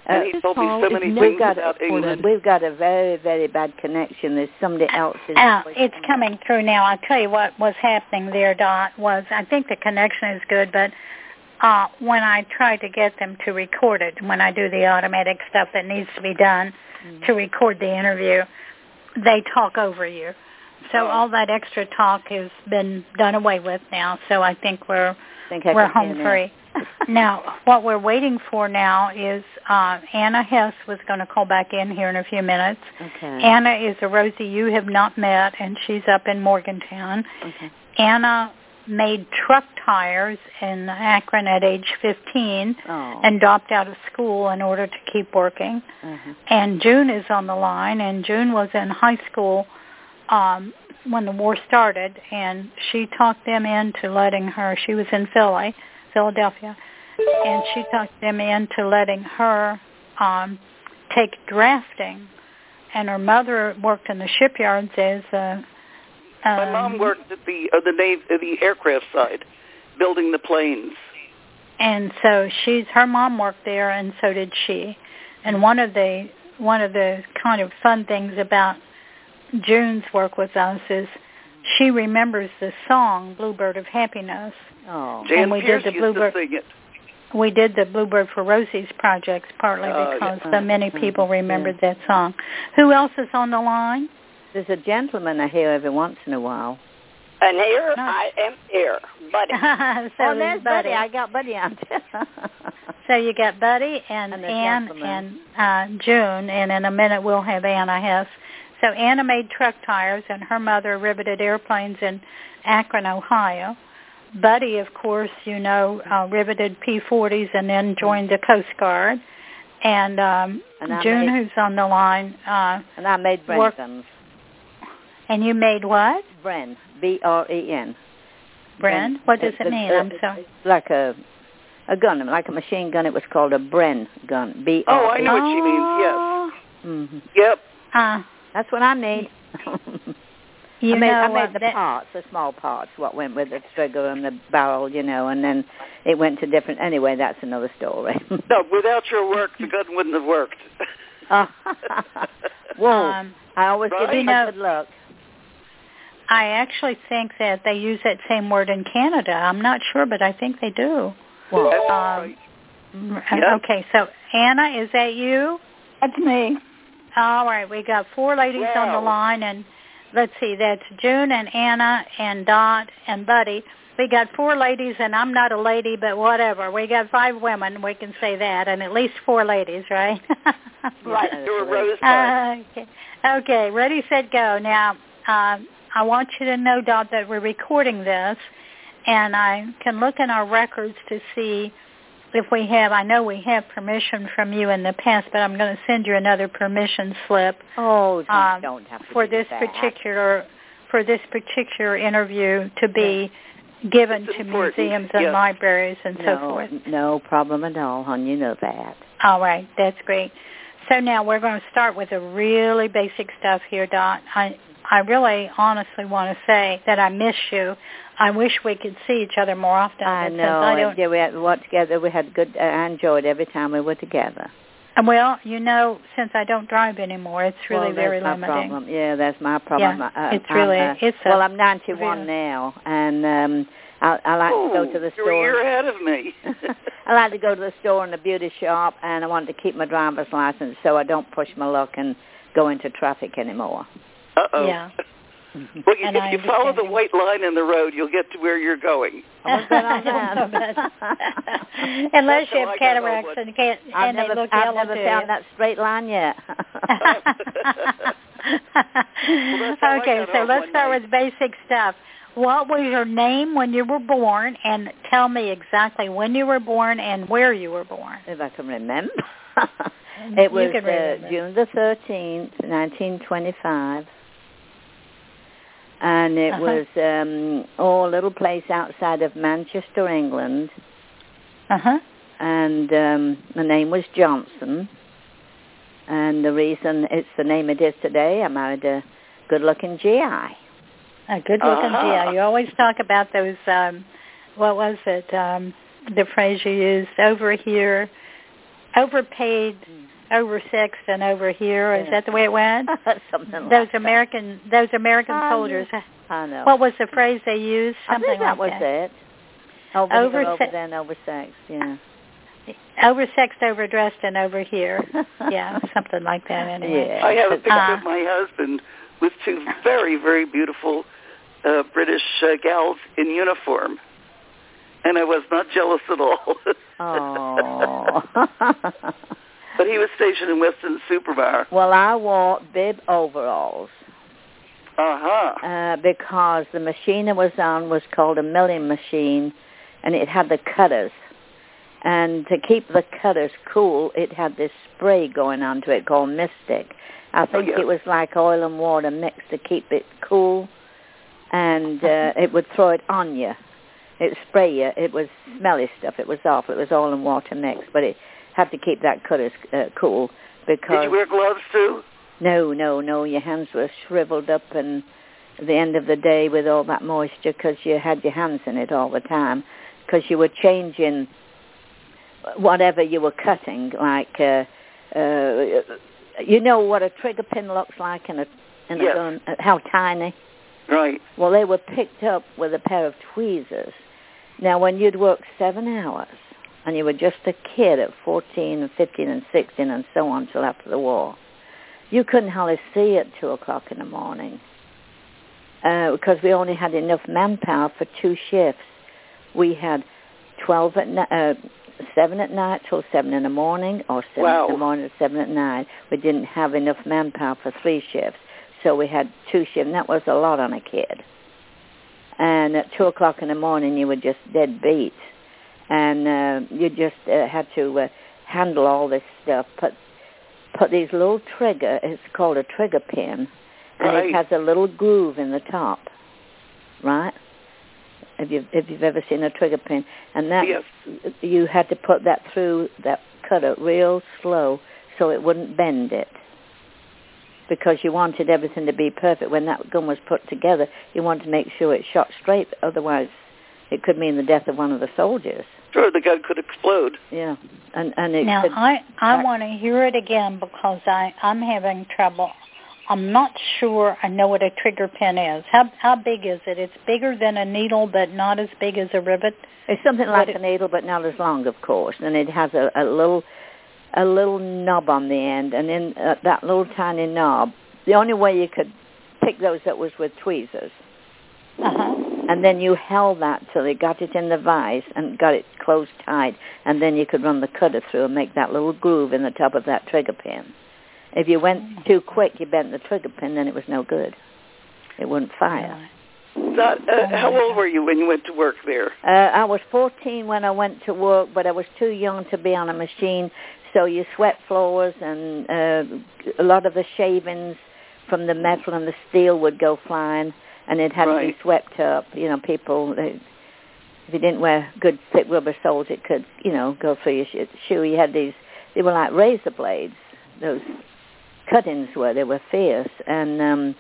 And he told me so many things about England. We've got a very, very bad connection. There's somebody else in it's coming through now. I'll tell you what was happening there, Dot, was I think the connection is good, but when I try to get them to record it, when I do the automatic stuff that needs to be done to record the interview, they talk over you. So all that extra talk has been done away with now, so I think we're home free. Now, what we're waiting for now is Anna Hess was going to call back in here in a few minutes. Okay. Anna is a Rosie you have not met, and she's up in Morgantown. Okay. Anna made truck tires in Akron at age 15 and dropped out of school in order to keep working. And June is on the line, and June was in high school when the war started, and she talked them into letting her, she was in Philadelphia, and she talked them into letting her take drafting. And her mother worked in the shipyards as my mom worked at the aircraft side, building the planes. And so her mom worked there, and so did she. And one of the kind of fun things about June's work with us is she remembers the song "Bluebird of Happiness." Oh, Jan Pierce used to sing it. We did the Bluebird for Rosie's projects partly because so many people remembered that song. Who else is on the line? There's a gentleman I hear every once in a while. And here I am here, Buddy. So there's Buddy. I got Buddy on. So you got Buddy and Ann and June, and in a minute we'll have Anna Hess. So Anna made truck tires, and her mother riveted airplanes in Akron, Ohio. Buddy, of course, riveted P-40s and then joined the Coast Guard. And June, who's on the line, and I made Bren guns. And you made what? Bren, B-R-E-N. Bren? What does it mean? I'm sorry. Like a gun, like a machine gun. It was called a Bren gun. B-R-E-N. Oh, I know what she means. Yes. Yep. That's what I made. I made the parts, the small parts, what went with the trigger and the barrel, and then it went to different. Anyway, that's another story. No, without your work, the gun wouldn't have worked. Whoa! I always give you good luck. I actually think that they use that same word in Canada. I'm not sure, but I think they do. Well, right. Okay, so Anna, is that you? That's me. All right, we got 4 ladies on the line, and let's see, that's June and Anna and Dot and Buddy. We got 4 ladies, and I'm not a lady, but whatever. We got 5 women, we can say that, and at least 4 ladies, right? Right. You're a rosebud. Okay, ready, set, go. Now, I want you to know, Dot, that we're recording this, and I can look in our records to see if we have, I know we have permission from you in the past, but I'm going to send you another permission slip. Oh, don't have to for this particular interview to be given to museums and libraries and so forth. No problem at all, hon. You know that. All right, that's great. So now we're going to start with the really basic stuff here, Dot. I really honestly want to say that I miss you. I wish we could see each other more often. I know. We had worked together. We had good. I enjoyed every time we were together. Well, since I don't drive anymore, it's really very limiting. Problem. Yeah, that's my problem. Yeah, it's well, I'm 91 now, and I like to go to the store. You're a year ahead of me. I like to go to the store and the beauty shop, and I wanted to keep my driver's license so I don't push my luck and go into traffic anymore. Uh-oh. Yeah. Well, if you follow the white line in the road, you'll get to where you're going. Unless you have cataracts and can't, I've they look I've yellow never found that straight line yet. Okay, so let's start with basic stuff. What was your name when you were born, and tell me exactly when you were born and where you were born. If I can remember. It was June the 13th, 1925. And it was a little place outside of Manchester, England. And my name was Johnson. And the reason it's the name it is today, I married a good-looking GI. A good-looking GI. You always talk about those, what was it, the phrase you used, over here, overpaid, oversexed, and over here. Is that the way it went? Something those like American soldiers. I know. What was the phrase they used? Something I think that like was that. it. Over then, oversexed, yeah. Oversexed, overdressed, and over here. Yeah, something like that anyway. Yeah. I have a picture of my husband with two very, very beautiful British gals in uniform. And I was not jealous at all. Oh. But he was stationed in Weston Supermar. Well, I wore bib overalls. Uh-huh. Because the machine I was on was called a milling machine, and it had the cutters. And to keep the cutters cool, it had this spray going onto it called Mystic. I think it was like oil and water mixed to keep it cool, and it would throw it on you. It would spray you. It was smelly stuff. It was awful. It was oil and water mixed, but it had to keep that cutters cool. Because did you wear gloves too? No. Your hands were shriveled up, and at the end of the day with all that moisture, because you had your hands in it all the time, because you were changing whatever you were cutting, like you know what a trigger pin looks like in a gun, how tiny. Right. Well, they were picked up with a pair of tweezers. Now, when you'd work 7 hours, and you were just a kid at 14 and 15 and 16 and so on till after the war, you couldn't hardly see at 2 o'clock in the morning because we only had enough manpower for 2 shifts. We had 7 at night till 7 in the morning, or 7 in the morning to 7 at night. We didn't have enough manpower for 3 shifts, so we had 2 shifts, and that was a lot on a kid. And at 2 o'clock in the morning, you were just dead beat, and you just had to handle all this stuff. Put these little trigger, it's called a trigger pin, and it has a little groove in the top, right? If you've ever seen a trigger pin, and that you had to put that through that cutter real slow so it wouldn't bend it, because you wanted everything to be perfect. When that gun was put together, you wanted to make sure it shot straight, otherwise it could mean the death of one of the soldiers. Sure, the gun could explode. Yeah, and it now could, I want to hear it again because I'm having trouble. I'm not sure I know what a trigger pin is. How big is it? It's bigger than a needle, but not as big as a rivet. It's something like a needle, but not as long, of course. And it has a little knob on the end, and in that little tiny knob, the only way you could pick those up was with tweezers. And then you held that till you got it in the vise and got it closed tight, and then you could run the cutter through and make that little groove in the top of that trigger pin. If you went too quick, you bent the trigger pin, then it was no good. It wouldn't fire. How old were you when you went to work there? I was 14 when I went to work, but I was too young to be on a machine, so you swept floors, and a lot of the shavings from the metal and the steel would go flying, and it had to be swept up. You know, people, if you didn't wear good thick rubber soles, it could, go through your shoe. You had these, they were like razor blades, those cuttings they were fierce, and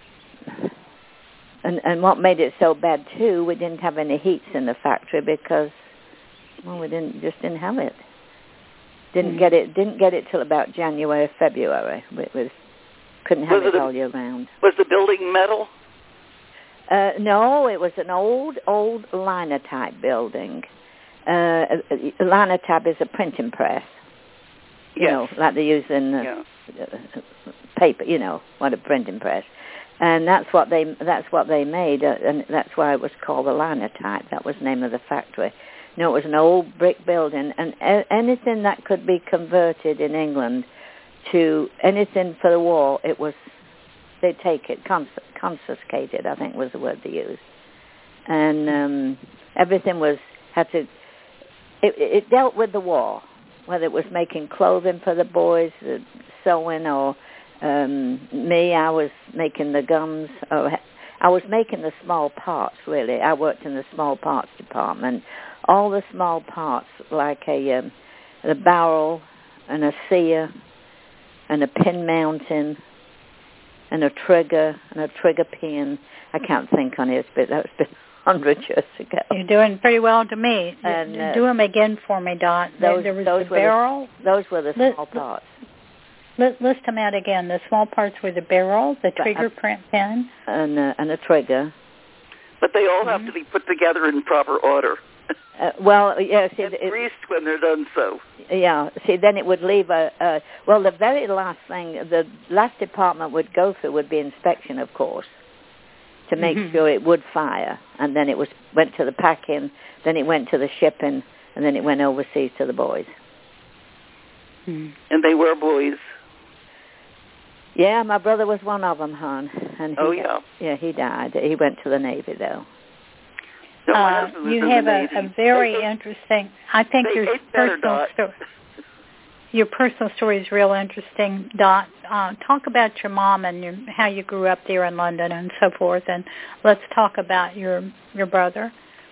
what made it so bad too, we didn't have any heats in the factory because we didn't have it. Didn't get it till about January, February. We couldn't have it all year round. Was the building metal? No, it was an old linotype building. Linotype is a printing press. You know, like they use in paper. You know, what a printing press, and that's what they made, and that's why it was called the Linotype. That was the name of the factory. No, it was an old brick building, and anything that could be converted in England to anything for the war, it was they'd take it, confiscated, I think was the word they used, and everything it dealt with the war. Whether it was making clothing for the boys, sewing, or me, I was making the guns. I was making the small parts, really. I worked in the small parts department. All the small parts, like the barrel and a sear and a pin mounting and a trigger pin. I can't think on it, but that's been 100 years ago. You're doing pretty well to me. And do them again for me, Dot. There was the barrel. Those were the small parts. List them out again. The small parts were the barrel, the trigger pin, and a trigger. But they all have to be put together in proper order. Well, yeah. See, and greased when they're done so. Yeah. See, then it would leave the very last thing, the last department would go through would be inspection, of course, to make sure it would fire. And then it went to the packing, then it went to the shipping, and then it went overseas to the boys. And they were boys. Yeah, my brother was one of them, hon. And he died. He went to the Navy, though. No, you have a very interesting. I think your personal story is real interesting, Dot. Talk about your mom and how you grew up there in London and so forth, and let's talk about your brother.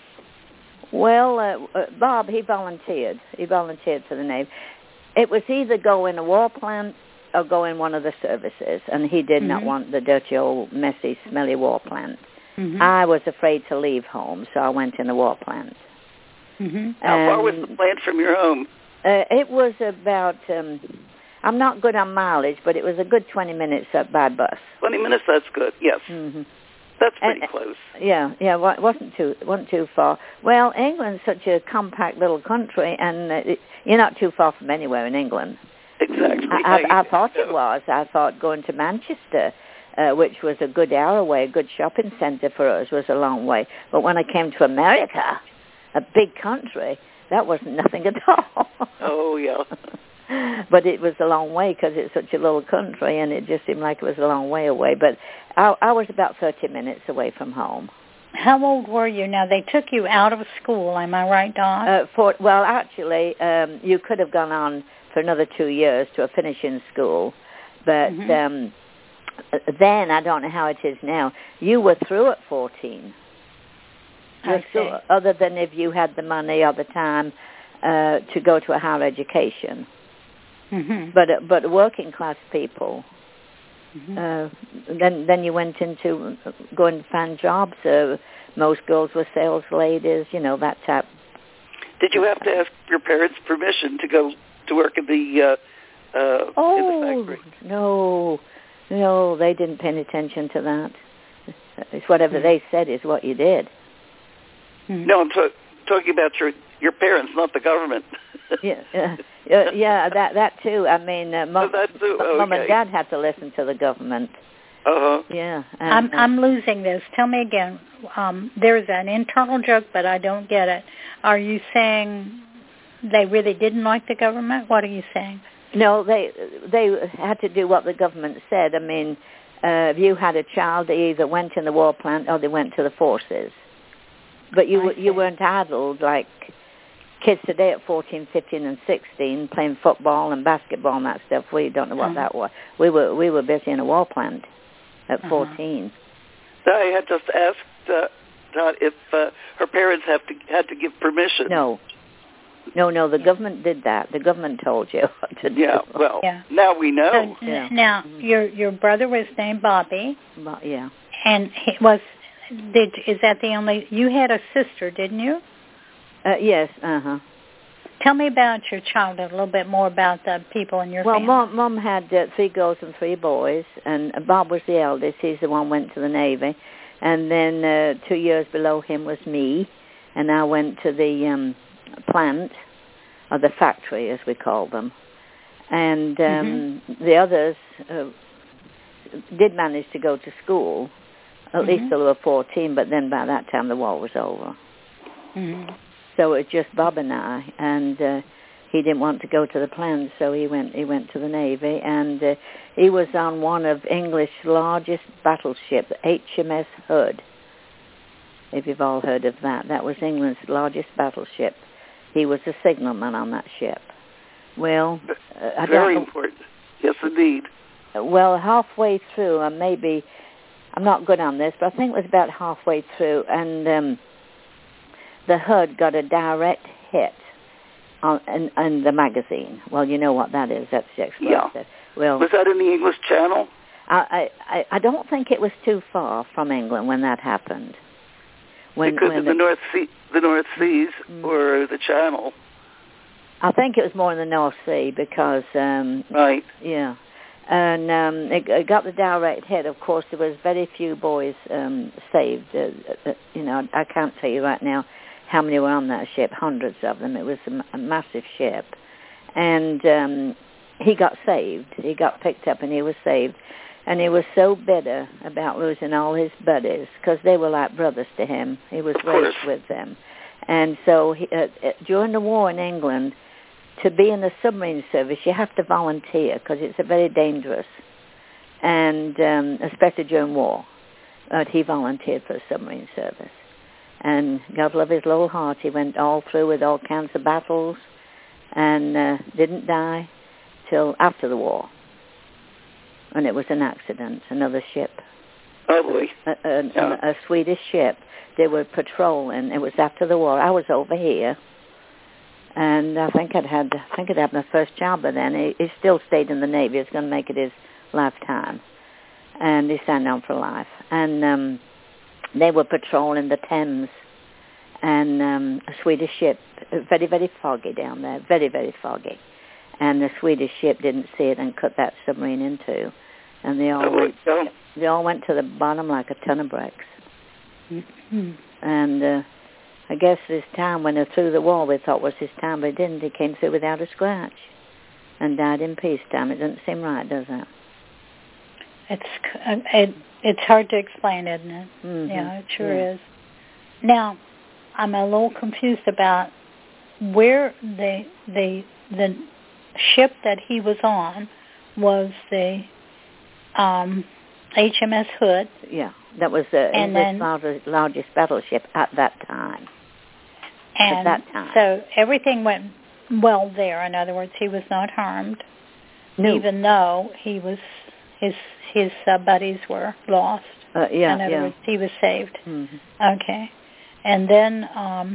Well, Bob, he volunteered. He volunteered for the Navy. It was either go in a war plant or go in one of the services, and he did not want the dirty old, messy, smelly war plant. I was afraid to leave home, so I went in the war plant. How far was the plant from your home? It was about, I'm not good on mileage, but it was a good 20 minutes by bus. 20 minutes, that's good, yes. That's pretty close. Yeah, it wasn't too far. Well, England's such a compact little country, and you're not too far from anywhere in England. Exactly. I thought it was. I thought going to Manchester, which was a good hour away, a good shopping centre for us, was a long way. But when I came to America, a big country, that wasn't nothing at all. Oh, yeah. But it was a long way because it's such a little country, and it just seemed like it was a long way away. But I was about 30 minutes away from home. How old were you? Now, they took you out of school, am I right, Dawn? Well, actually, you could have gone on for another 2 years to a finishing school. But then, I don't know how it is now, you were through at 14. Other than if you had the money or the time to go to a higher education. But working class people, then you went into going to find jobs. Most girls were sales ladies, that type. Did you have to ask your parents' permission to go to work in the factory? No, they didn't pay any attention to that. It's whatever they said is what you did. No, I'm talking about your parents, not the government. that too. I mean, Mom and Dad had to listen to the government. Yeah. I'm losing this. Tell me again. There's an internal joke, but I don't get it. Are you saying they really didn't like the government? What are you saying? No, they had to do what the government said. I mean, if you had a child, they either went in the war plant or they went to the forces. But you weren't idle like kids today at 14, 15, and 16 playing football and basketball and that stuff. We don't know what that was. We were busy in a war plant at 14. I had just asked Dot if her parents had to give permission. No, the government did that. The government told you what to do. Yeah, well, now we know. So, now, your brother was named Bobby. Yeah. And he was... is that the only... You had a sister, didn't you? Yes, Tell me about your childhood, a little bit more about the people in your family. Well, Mom had 3 girls and 3 boys, and Bob was the eldest. He's the one who went to the Navy. And then 2 years below him was me, and I went to the plant, or the factory, as we call them. And the others did manage to go to school, at least till they were 14, but then by that time the war was over. So it was just Bob and I, and he didn't want to go to the plant, so he went to the Navy, and he was on one of English's largest battleships, HMS Hood, if you've all heard of that. That was England's largest battleship. He was a signalman on that ship. Well, very important. Yes, indeed. Well, halfway through, maybe, I'm not good on this, but I think it was about halfway through, and the Hood got a direct hit in the magazine. Well, you know what that is. That's the explosive. Yeah. Well, was that in the English Channel? I don't think it was too far from England when that happened. Because of the North Seas or the Channel. I think it was more in the North Sea because... right. Yeah. And it got the direct hit. Of course, there was very few boys saved. I can't tell you right now how many were on that ship, hundreds of them. It was a massive ship. And he got saved. He got picked up and he was saved. And he was so bitter about losing all his buddies because they were like brothers to him. He was raised with them. And so during the war in England, to be in the submarine service, you have to volunteer because it's very dangerous, and especially during war. But he volunteered for the submarine service. And God love his little heart, he went all through with all kinds of battles and didn't die till after the war. And it was an accident, another ship. Oh, boy. A Swedish ship. They were patrolling. It was after the war. I was over here. And I think I'd had my first job by then. He still stayed in the Navy. He was going to make it his lifetime. And he signed on for life. And they were patrolling the Thames. And a Swedish ship, very, very foggy down there, very, very foggy. And the Swedish ship didn't see it and cut that submarine in two. And they all went to the bottom like a ton of bricks. Mm-hmm. And I guess this time when they threw the wall, we thought was his time, but he didn't. He came through without a scratch and died in peacetime. It doesn't seem right, does it? It's hard to explain, isn't it? Mm-hmm. Yeah, it sure is. Now, I'm a little confused about where the ship that he was on was the HMS Hood. Yeah, that was the largest battleship at that time. And at that time. So everything went well there. In other words, he was not harmed, even though he was his buddies were lost. In other words, he was saved. Mm-hmm. Okay, and then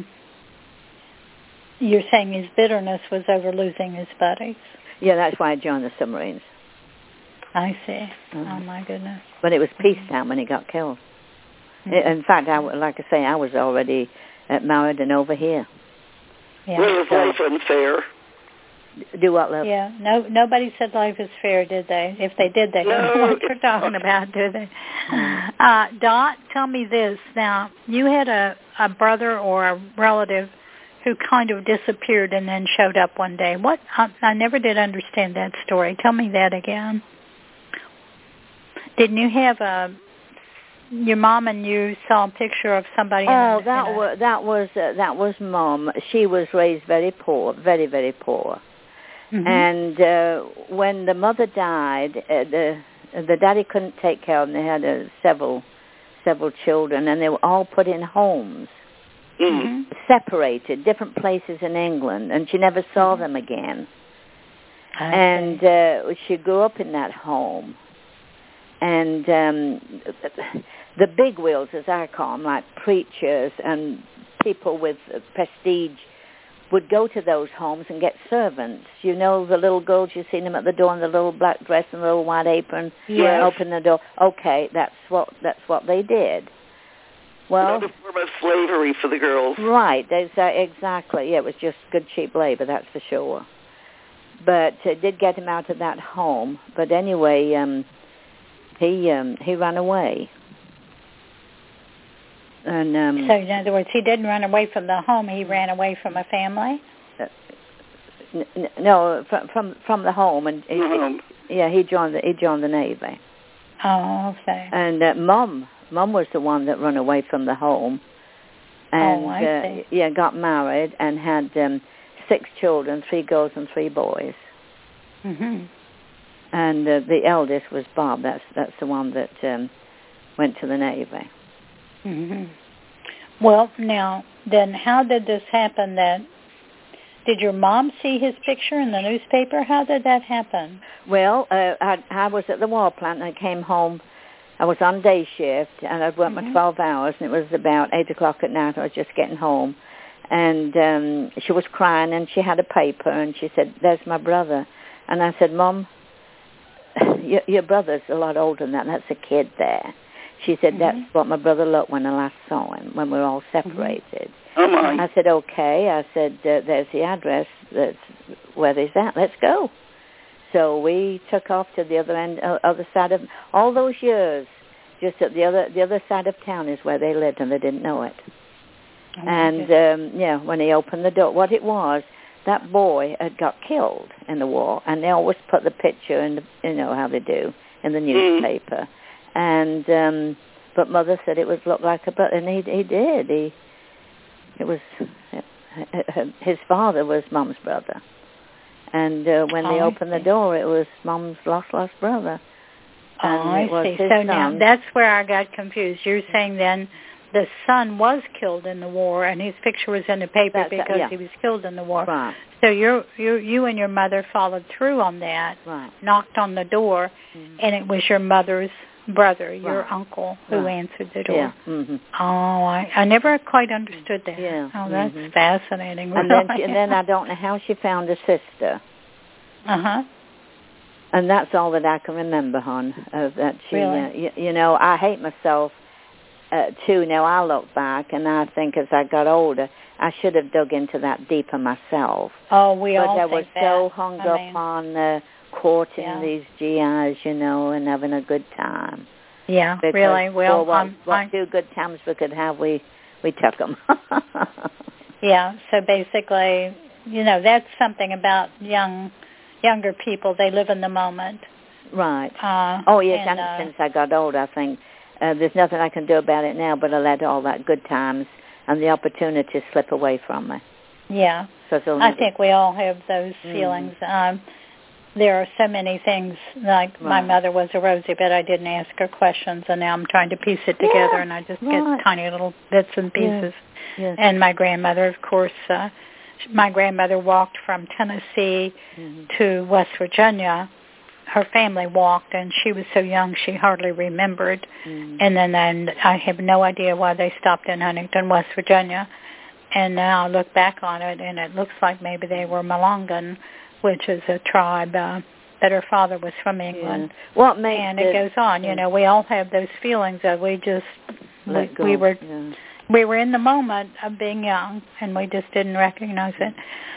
you're saying his bitterness was over losing his buddies. Yeah, that's why I joined the submarines. I see. Oh, my goodness. But it was peacetime when he got killed. Mm-hmm. In fact, like I say, I was already married and over here. Yeah. Well, it's life unfair. Do what, love? Yeah. Nobody said life is fair, did they? If they did, they don't know what they're talking about, do they? Mm-hmm. Dot, tell me this. Now, you had a brother or a relative who kind of disappeared and then showed up one day. What? I never did understand that story. Tell me that again. Didn't you have your mom and you saw a picture of somebody? That was Mom. She was raised very poor, very, very poor. Mm-hmm. And when the mother died, the daddy couldn't take care of them. They had several children, and they were all put in homes. Mm-hmm. Separated, different places in England, and she never saw them again. Okay. And she grew up in that home. And the big wheels, as I call them, like preachers and people with prestige, would go to those homes and get servants. You know the little girls, you've seen them at the door in the little black dress and the little white apron, open the door. Okay, that's what they did. Well, another form of slavery for the girls. Right, exactly. Yeah, it was just good, cheap labor, that's for sure. But it did get him out of that home. But anyway, he ran away. And so, in other words, he didn't run away from the home. He ran away from a family. No, from the home, and he joined the Navy. Oh, okay. And Mom was the one that ran away from the home, and got married and had 6 children, 3 girls and 3 boys. Mm-hmm. And the eldest was Bob. That's the one that went to the Navy. Mm-hmm. Well, now then, how did this happen? Did your mom see his picture in the newspaper? How did that happen? Well, I was at the war plant and I came home. I was on day shift and I'd worked my 12 hours and it was about 8 o'clock at night. I was just getting home. And she was crying and she had a paper and she said, "There's my brother." And I said, "Mom, your brother's a lot older than that. That's a kid there. She said, that's what my brother looked when I last saw him, when we were all separated. Oh, my. I said, okay. I said, there's the address. That's where he's at. Let's go. So we took off to the other side of, all those years, just at the other side of town is where they lived, and they didn't know it. Oh, and, when he opened the door, what it was, that boy had got killed in the war, and they always put the picture in, how they do, in the newspaper. And but Mother said it would look like a brother, and he did. It was his father was Mom's brother, and when they opened the door, it was Mom's lost brother. And I see. So son. Now that's where I got confused. You're saying then the son was killed in the war, and his picture was in the paper because he was killed in the war. Right. So you and your mother followed through on that, knocked on the door, and it was your mother's brother, your uncle, who answered the door. Yeah. Mm-hmm. Oh, I never quite understood that. Yeah. Oh, that's fascinating. And then I don't know how she found a sister. Uh-huh. And that's all that I can remember, hon. That she, really? I hate myself too. Now I look back and I think as I got older, I should have dug into that deeper myself. Oh, we all think that. But I was so hung up on courting these GIs, and having a good time. Yeah, because, really. Well, what two good times we could have, we took them. Yeah. So basically, that's something about younger people. They live in the moment. Right. Since I got old, I think there's nothing I can do about it now, but I let all that good times and the opportunity slip away from me. Yeah. I think we all have those feelings. There are so many things, like my mother was a Rosie, but I didn't ask her questions, and now I'm trying to piece it together, and I just get tiny little bits and pieces. Yes. And my grandmother, of course, my grandmother walked from Tennessee to West Virginia. Her family walked, and she was so young she hardly remembered. And then I have no idea why they stopped in Huntington, West Virginia. And now I look back on it, and it looks like maybe they were Malungan, which is a tribe that her father was from England. What makes and it goes on. We all have those feelings that we just we were in the moment of being young, and we just didn't recognize it.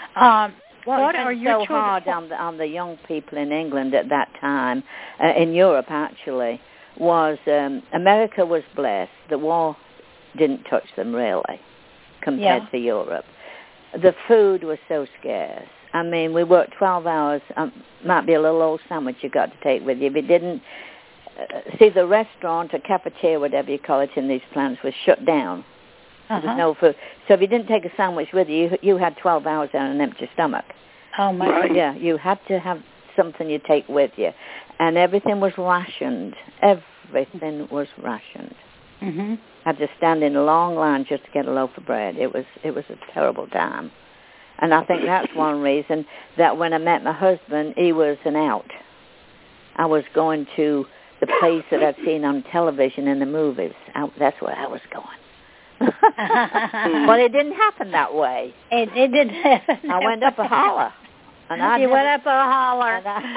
What are your so hard on the young people in England at that time, in Europe actually, was America was blessed. The war didn't touch them really compared to Europe. The food was so scarce. I mean, we worked 12 hours. Might be a little old sandwich you got to take with you. If you didn't, see, the restaurant or cafeteria, whatever you call it in these plants, was shut down. There was no food. So if you didn't take a sandwich with you, you had 12 hours on an empty stomach. Oh, my God. Yeah, you had to have something you take with you. And everything was rationed. Everything was rationed. Mm-hmm. Had to stand in a long line just to get a loaf of bread. It was a terrible time. And I think that's one reason that when I met my husband, he was an out. I was going to the place that I'd seen on television in the movies. That's where I was going. But it didn't happen that way. It didn't happen. I went up a holler. You went up a holler.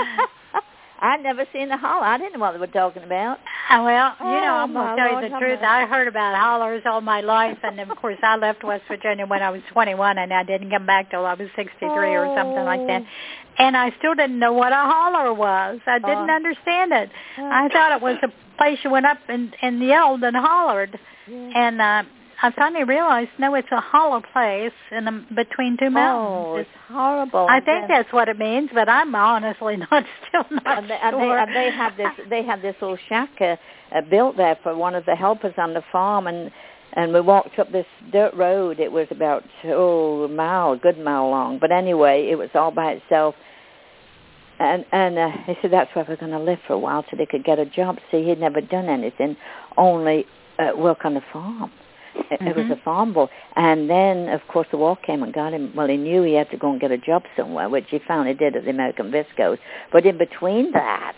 I'd never seen a holler. I didn't know what they were talking about. Well, I'm going to tell you the truth. I heard about hollers all my life, and of course I left West Virginia when I was 21, and I didn't come back till I was 63 or something like that. And I still didn't know what a holler was. I didn't understand it. I thought it was a place you went up and yelled and hollered. And I finally realized, no, it's a hollow place between two mountains. Oh, it's horrible. I think that's what it means, but I'm honestly not sure. And they had this little shack built there for one of the helpers on the farm, and we walked up this dirt road. It was about a good mile long. But anyway, it was all by itself. And he said that's where we're going to live for a while till they could get a job. See, he'd never done anything, only work on the farm. It was a farm boy. And then, of course, the war came and got him. Well, he knew he had to go and get a job somewhere, which he finally did at the American Viscos. But in between that,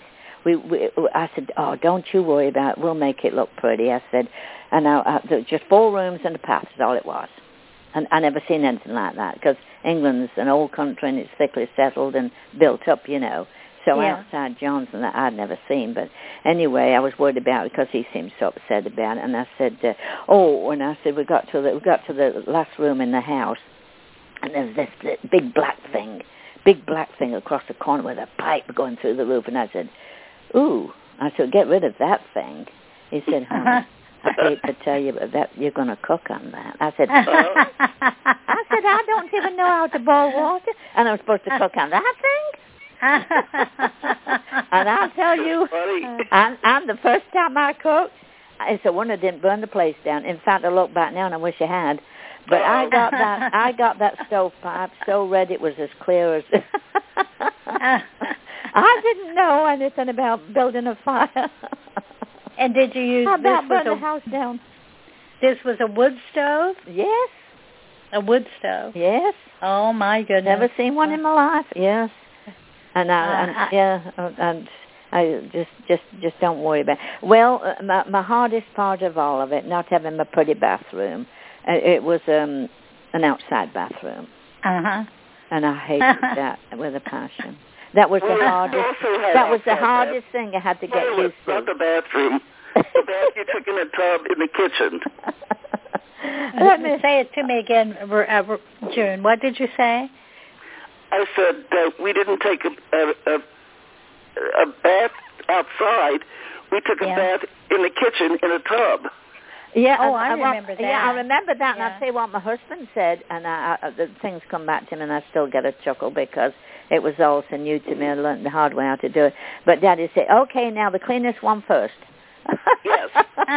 I said, don't you worry about it. We'll make it look pretty. I said, and just 4 rooms and a path is all it was. And I never seen anything like that because England's an old country and it's thickly settled and built up, So outside John's and that I'd never seen. But anyway, I was worried about it because he seemed so upset about it. And I said, and I said, we got to the last room in the house, and there's this big black thing across the corner with a pipe going through the roof. And I said, ooh. I said, get rid of that thing. He said, honey, I hate to tell you, but that you're going to cook on that. I said, I don't even know how to boil water, and I'm supposed to cook on that thing? And I'll tell you, and the first time I cooked, it's a wonder I didn't burn the place down. In fact, I look back now, and I wish I had. But I got that stovepipe so red it was as clear as... I didn't know anything about building a fire. And did you use... How about burn the house down? This was a wood stove? Yes. A wood stove? Yes. Oh, my goodness. Never seen one in my life. Yes. And I just don't worry about it. Well, my hardest part of all of it, not having my pretty bathroom, it was an outside bathroom. Uh-huh. And I hated that with a passion. That was the hardest. That was the hardest thing I had to get used to. Not the bathroom. The bath you took in a tub in the kitchen. Let me say it to me again, June. What did you say? I said we didn't take a bath outside. We took a bath in the kitchen in a tub. Yeah, I remember that. Yeah, I remember that, and I'll tell you what my husband said, and the things come back to me, and I still get a chuckle because it was all so new to me. I learned the hard way how to do it. But Daddy said, okay, now the cleanest one first. Yes.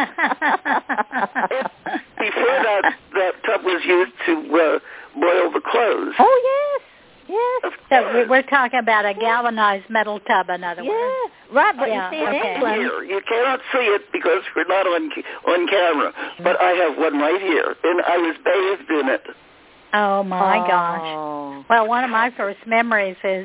Before that tub was used to boil the clothes. Oh, yes. Yes. So we're talking about a galvanized metal tub, in other words. Yeah, right, but you see in England... Here, you cannot see it because we're not on camera, but I have one right here, and I was bathed in it. Oh, my gosh. Well, one of my first memories is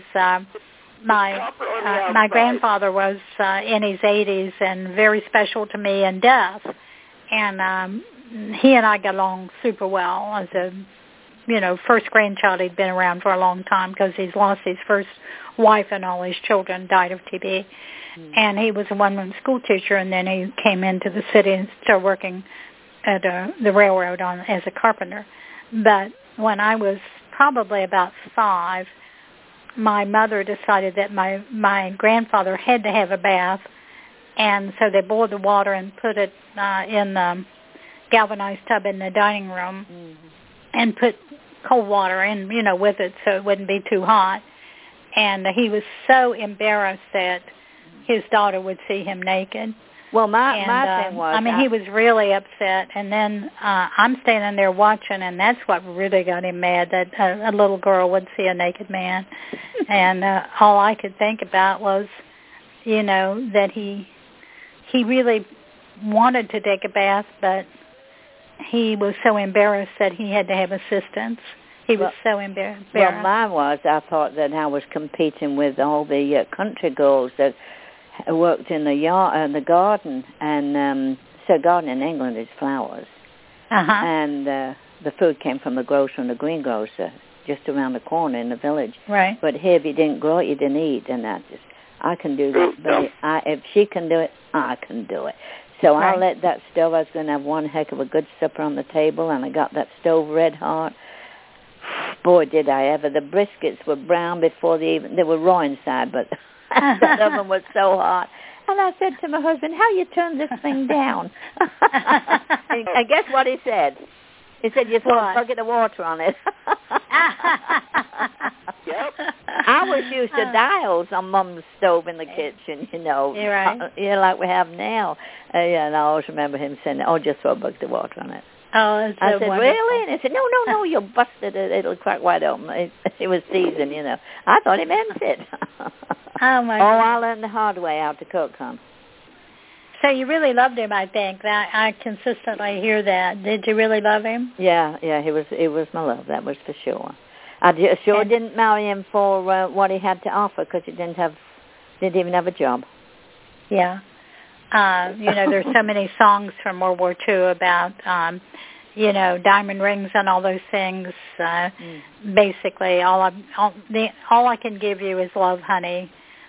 my grandfather was in his 80s and very special to me and deaf, and he and I got along super well as a first grandchild. He'd been around for a long time because he's lost his first wife and all his children died of TB. And he was a one-room school teacher, and then he came into the city and started working at the railroad as a carpenter. But when I was probably about 5, my mother decided that my grandfather had to have a bath, and so they boiled the water and put it in the galvanized tub in the dining room and put cold water in, with it so it wouldn't be too hot. And he was so embarrassed that his daughter would see him naked. Well, my thing was... he was really upset. And then I'm standing there watching, and that's what really got him mad, that a little girl would see a naked man. And all I could think about was, that he really wanted to take a bath, but he was so embarrassed that he had to have assistance. He was so embarrassed. Well, mine was, I thought that I was competing with all the country girls that worked in the garden, and so garden in England is flowers. And the food came from the grocer and the greengrocer just around the corner in the village. Right. But here, if you didn't grow it, you didn't eat, and I can do that. But if she can do it, I can do it. So I let that stove, I was going to have one heck of a good supper on the table, and I got that stove red hot. Boy, did I ever. The briskets were brown before they were raw inside, but the oven was so hot. And I said to my husband, how you turn this thing down? And guess what he said? He said, you throw a bucket of water on it. Yep. I was used to dials on Mom's stove in the kitchen, You're right. Like we have now. And I always remember him saying, just throw a bucket of water on it. Oh, that's I said, wonderful. really? And he said, no, you'll bust it. It'll crack wide open. It was seasoned, I thought he meant it. Oh, my God. I learned the hard way how to cook, huh? So you really loved him, I think. I consistently hear that. Did you really love him? Yeah, it was my love, that was for sure. I didn't marry him for what he had to offer because he didn't even have a job. Yeah. There's so many songs from World War II about, diamond rings and all those things. Basically, all I can give you is love, honey.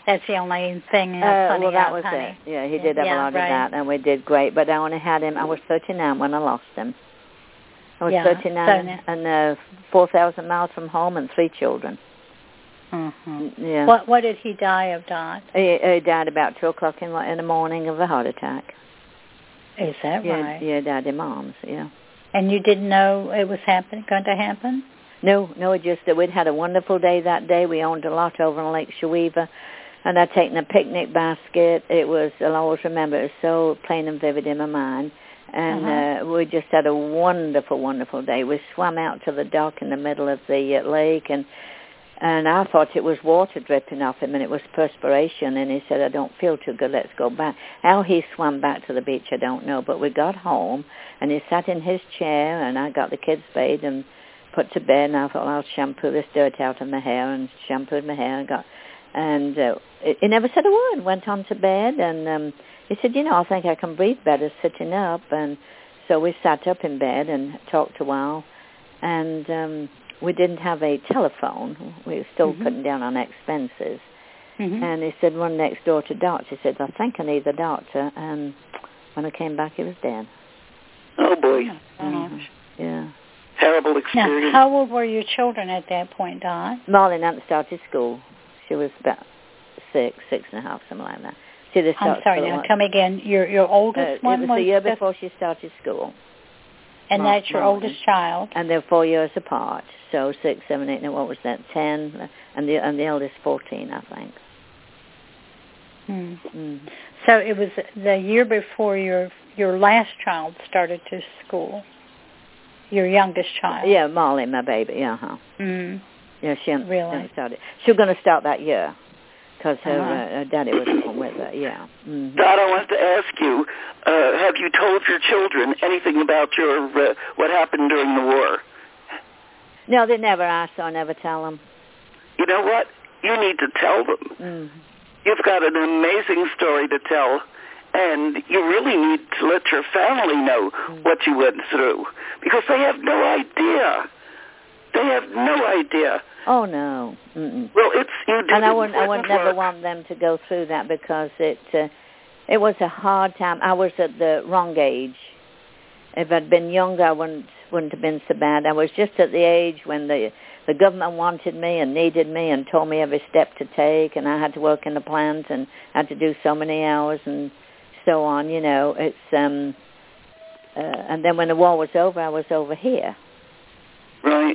That's the only thing. Well, that was it. Yeah, he did have a lot of that, and we did great. But I only had him. I was 39 when I lost him. I was 39 and 4,000 miles from home and 3 children. Mm-hmm. Yeah. What did he die of, Dot? He died about 2 o'clock in the morning of a heart attack. Is that right? Yeah, died in my arms, yeah. And you didn't know it was going to happen? No, it just that we'd had a wonderful day that day. We owned a lot over on Lake Shaweva, and I'd taken a picnic basket. I'll always remember, it was so plain and vivid in my mind. And we just had a wonderful, wonderful day. We swam out to the dock in the middle of the lake, and I thought it was water dripping off him, and it was perspiration. And he said, I don't feel too good, let's go back. How he swam back to the beach, I don't know. But we got home, and he sat in his chair, and I got the kids bathed and put to bed, and I thought, I'll shampoo this dirt out of my hair, and shampooed my hair, and he never said a word, went on to bed, and he said, I think I can breathe better sitting up. And so we sat up in bed and talked a while, and we didn't have a telephone. We were still cutting down on expenses. Mm-hmm. And he said, run next door to doctor. He said, I think I need the doctor. And when I came back, he was dead. Oh, boy. Mm-hmm. Yeah. Terrible experience. Now, how old were your children at that point, Dot? Marlene hadn't started school. She was about 6 and a half, something like that. I'm sorry, now come again. Your oldest one was the year before she started school. And that's your oldest child. And they're 4 years apart. So 6, 7, 8, and what was that? 10, and the eldest 14, I think. So it was the year before your last child started to school. Your youngest child. Yeah, Molly, my baby. Yeah, Yeah, she really started. She was going to start that year because her daddy was home with her. Yeah. Mm-hmm. Dot, I wanted to ask you: have you told your children anything about your what happened during the war? No, they never ask, so I never tell them. You know what? You need to tell them. Mm-hmm. You've got an amazing story to tell, and you really need to let your family know what you went through, because they have no idea. They have no idea. Oh, no. Mm-mm. Well, you did. And I would never want them to go through that, because it was a hard time. I was at the wrong age. If I'd been younger, I wouldn't have been so bad. I was just at the age when the government wanted me and needed me and told me every step to take, and I had to work in the plant and had to do so many hours and so on. It's and then when the war was over, I was over here. Right.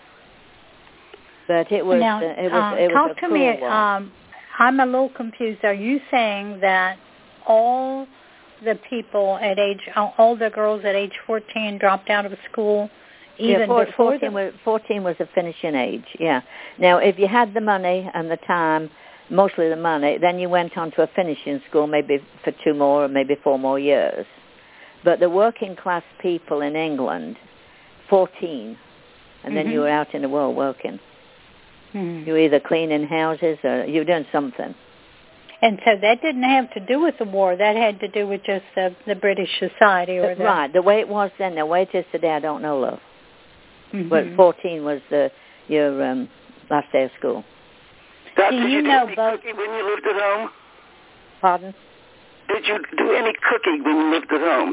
But it was now, it was talk a to me. war. I'm a little confused. Are you saying that all the people all the girls at age 14 dropped out of school, even before 14 was a finishing age? Yeah. Now, if you had the money and the time, mostly the money, then you went on to a finishing school, maybe for 2 more or maybe 4 more years. But the working class people in England, 14, and then you were out in the world working. Mm-hmm. You were either cleaning houses or you were doing something. And so that didn't have to do with the war. That had to do with just the British society. Right. The way it was then, the way it is today, I don't know, love. Mm-hmm. But 14 was your last day of school. Did you do any cooking when you lived at home? Pardon? Did you do any cooking when you lived at home?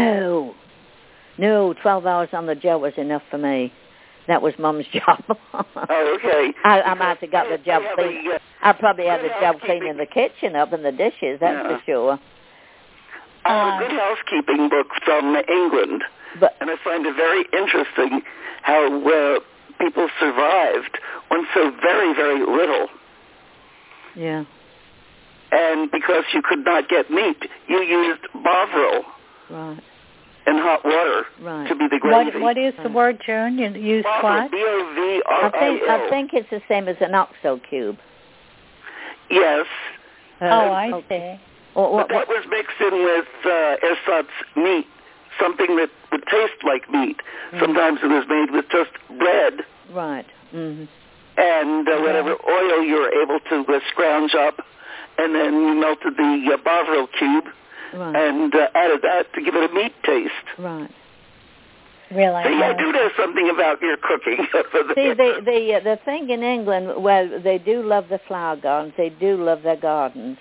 No, 12 hours on the job was enough for me. That was Mum's job. Oh, okay. I might have got the job clean. I probably had the job cleaning the kitchen up and the dishes, that's for sure. I have a good housekeeping book from England, and I find it very interesting how people survived on so very, very little. Yeah. And because you could not get meat, you used Bovril. Right. And hot water to be the gravy. What is the word, June? You use what? Bovril. I think it's the same as an OXO cube. Yes. I see. But that was mixed in with ersatz meat, something that would taste like meat. Mm-hmm. Sometimes it was made with just bread. Right. Mm-hmm. And whatever oil you were able to scrounge up, and then you melted the Bovril cube. Right. And added that to give it a meat taste. Right. Really? See, I do know something about your cooking. See, the thing in England, well, they do love the flower gardens. They do love their gardens.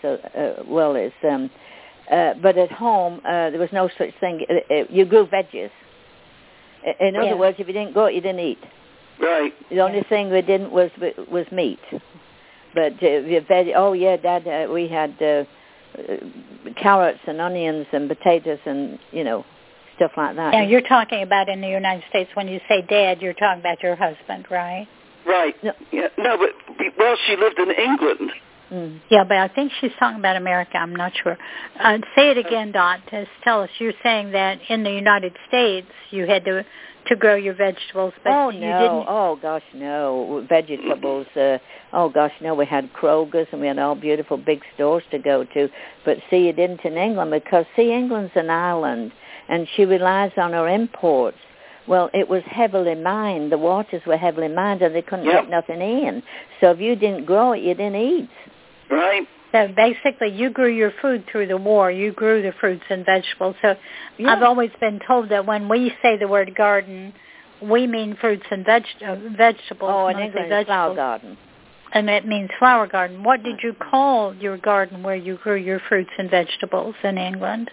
But at home, there was no such thing. You grew veggies. In other words, if you didn't grow it, you didn't eat. Right. The only thing we didn't was meat. But Dad, we had carrots and onions and potatoes and stuff like that. Yeah, you're talking about in the United States. When you say Dad, you're talking about your husband, right? Right. No, but she lived in England. Mm. Yeah, but I think she's talking about America. I'm not sure. Say it again, Dot. Just tell us. You're saying that in the United States you had to grow your vegetables, but you didn't. Oh gosh, no vegetables. No. We had Kroger's and we had all beautiful big stores to go to. But see, you didn't in England because England's an island, and she relies on her imports. Well, it was heavily mined. The waters were heavily mined, and they couldn't get nothing in. So if you didn't grow it, you didn't eat. Right. So basically, you grew your food through the war. You grew the fruits and vegetables. So I've always been told that when we say the word garden, we mean fruits and vegetables. Oh, in England, it's flower garden. And it means flower garden. What did you call your garden where you grew your fruits and vegetables in England?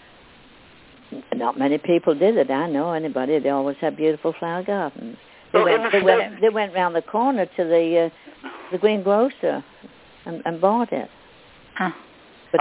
Not many people did it. I know anybody. They always had beautiful flower gardens. They went round the corner to the greengrocer and bought it. But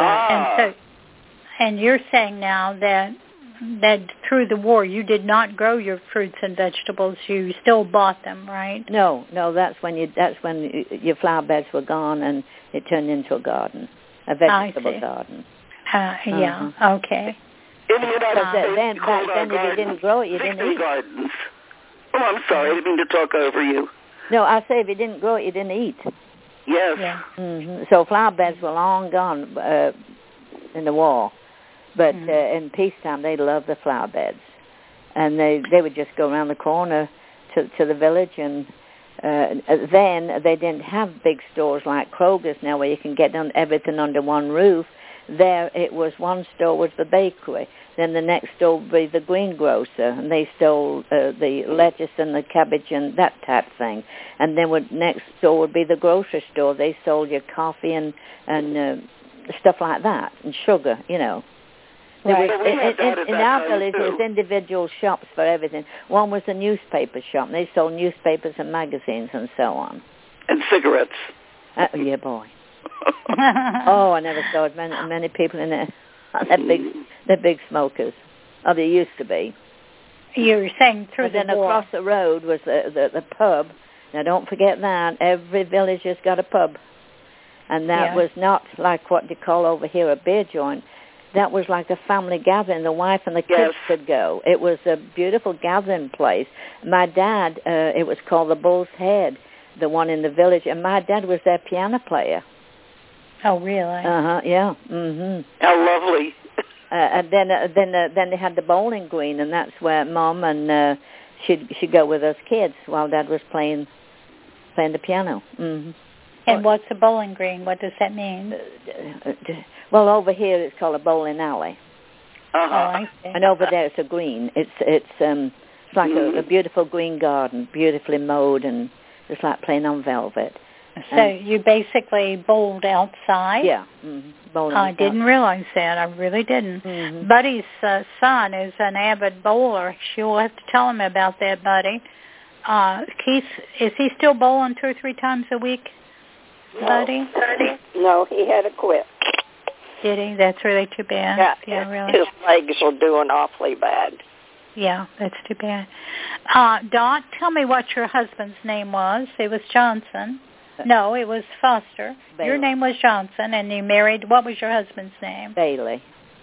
and you're saying now that through the war you did not grow your fruits and vegetables. You still bought them, right? No. That's when your flower beds were gone and it turned into a garden, a vegetable garden. Yeah. Okay. In the United States, then if you didn't grow it, you didn't eat. Gardens. Oh, I'm sorry. I didn't mean to talk over you. No, I say if you didn't grow it, you didn't eat. Yes. Yeah. Mm-hmm. So flower beds were long gone in the war. But in peacetime, they loved the flower beds. And they would just go around the corner to the village. And then they didn't have big stores like Kroger's now where you can get everything under one roof. There it was one store was the bakery. Then the next store would be the greengrocer, and they sold the lettuce and the cabbage and that type thing. And then next door would be the grocery store. They sold your coffee and stuff like that, and sugar, Right. In our village, there was individual shops for everything. One was a newspaper shop, and they sold newspapers and magazines and so on. And cigarettes. Yeah, boy. Oh, I never saw many people in there. They're big smokers. Oh, they used to be. You were saying through the war. Then across the road was the pub. Now, don't forget that. Every village has got a pub. And that was not like what they call over here a beer joint. That was like a family gathering. The wife and the kids could go. It was a beautiful gathering place. My dad, it was called the Bull's Head, the one in the village. And my dad was their piano player. Oh, really? Yeah. Mm-hmm. How lovely. And then they had the bowling green, and that's where Mom and she'd go with us kids while Dad was playing the piano. Mm-hmm. And what's a bowling green? What does that mean? Well, over here it's called a bowling alley. Oh, I see. And over there it's a green. It's like a beautiful green garden, beautifully mowed, and just like playing on velvet. So you basically bowled outside? Yeah. Mm-hmm. I didn't realize that. I really didn't. Mm-hmm. Buddy's son is an avid bowler. You'll have to tell him about that, Buddy. Keith, is he still bowling 2 or 3 times a week, Buddy? No, he had to quit. Did he? That's really too bad. Yeah, really. His legs are doing awfully bad. Yeah, that's too bad. Dot, tell me what your husband's name was. It was Johnson. No, it was Foster. Bailey. Your name was Johnson, and you married, what was your husband's name? Bailey.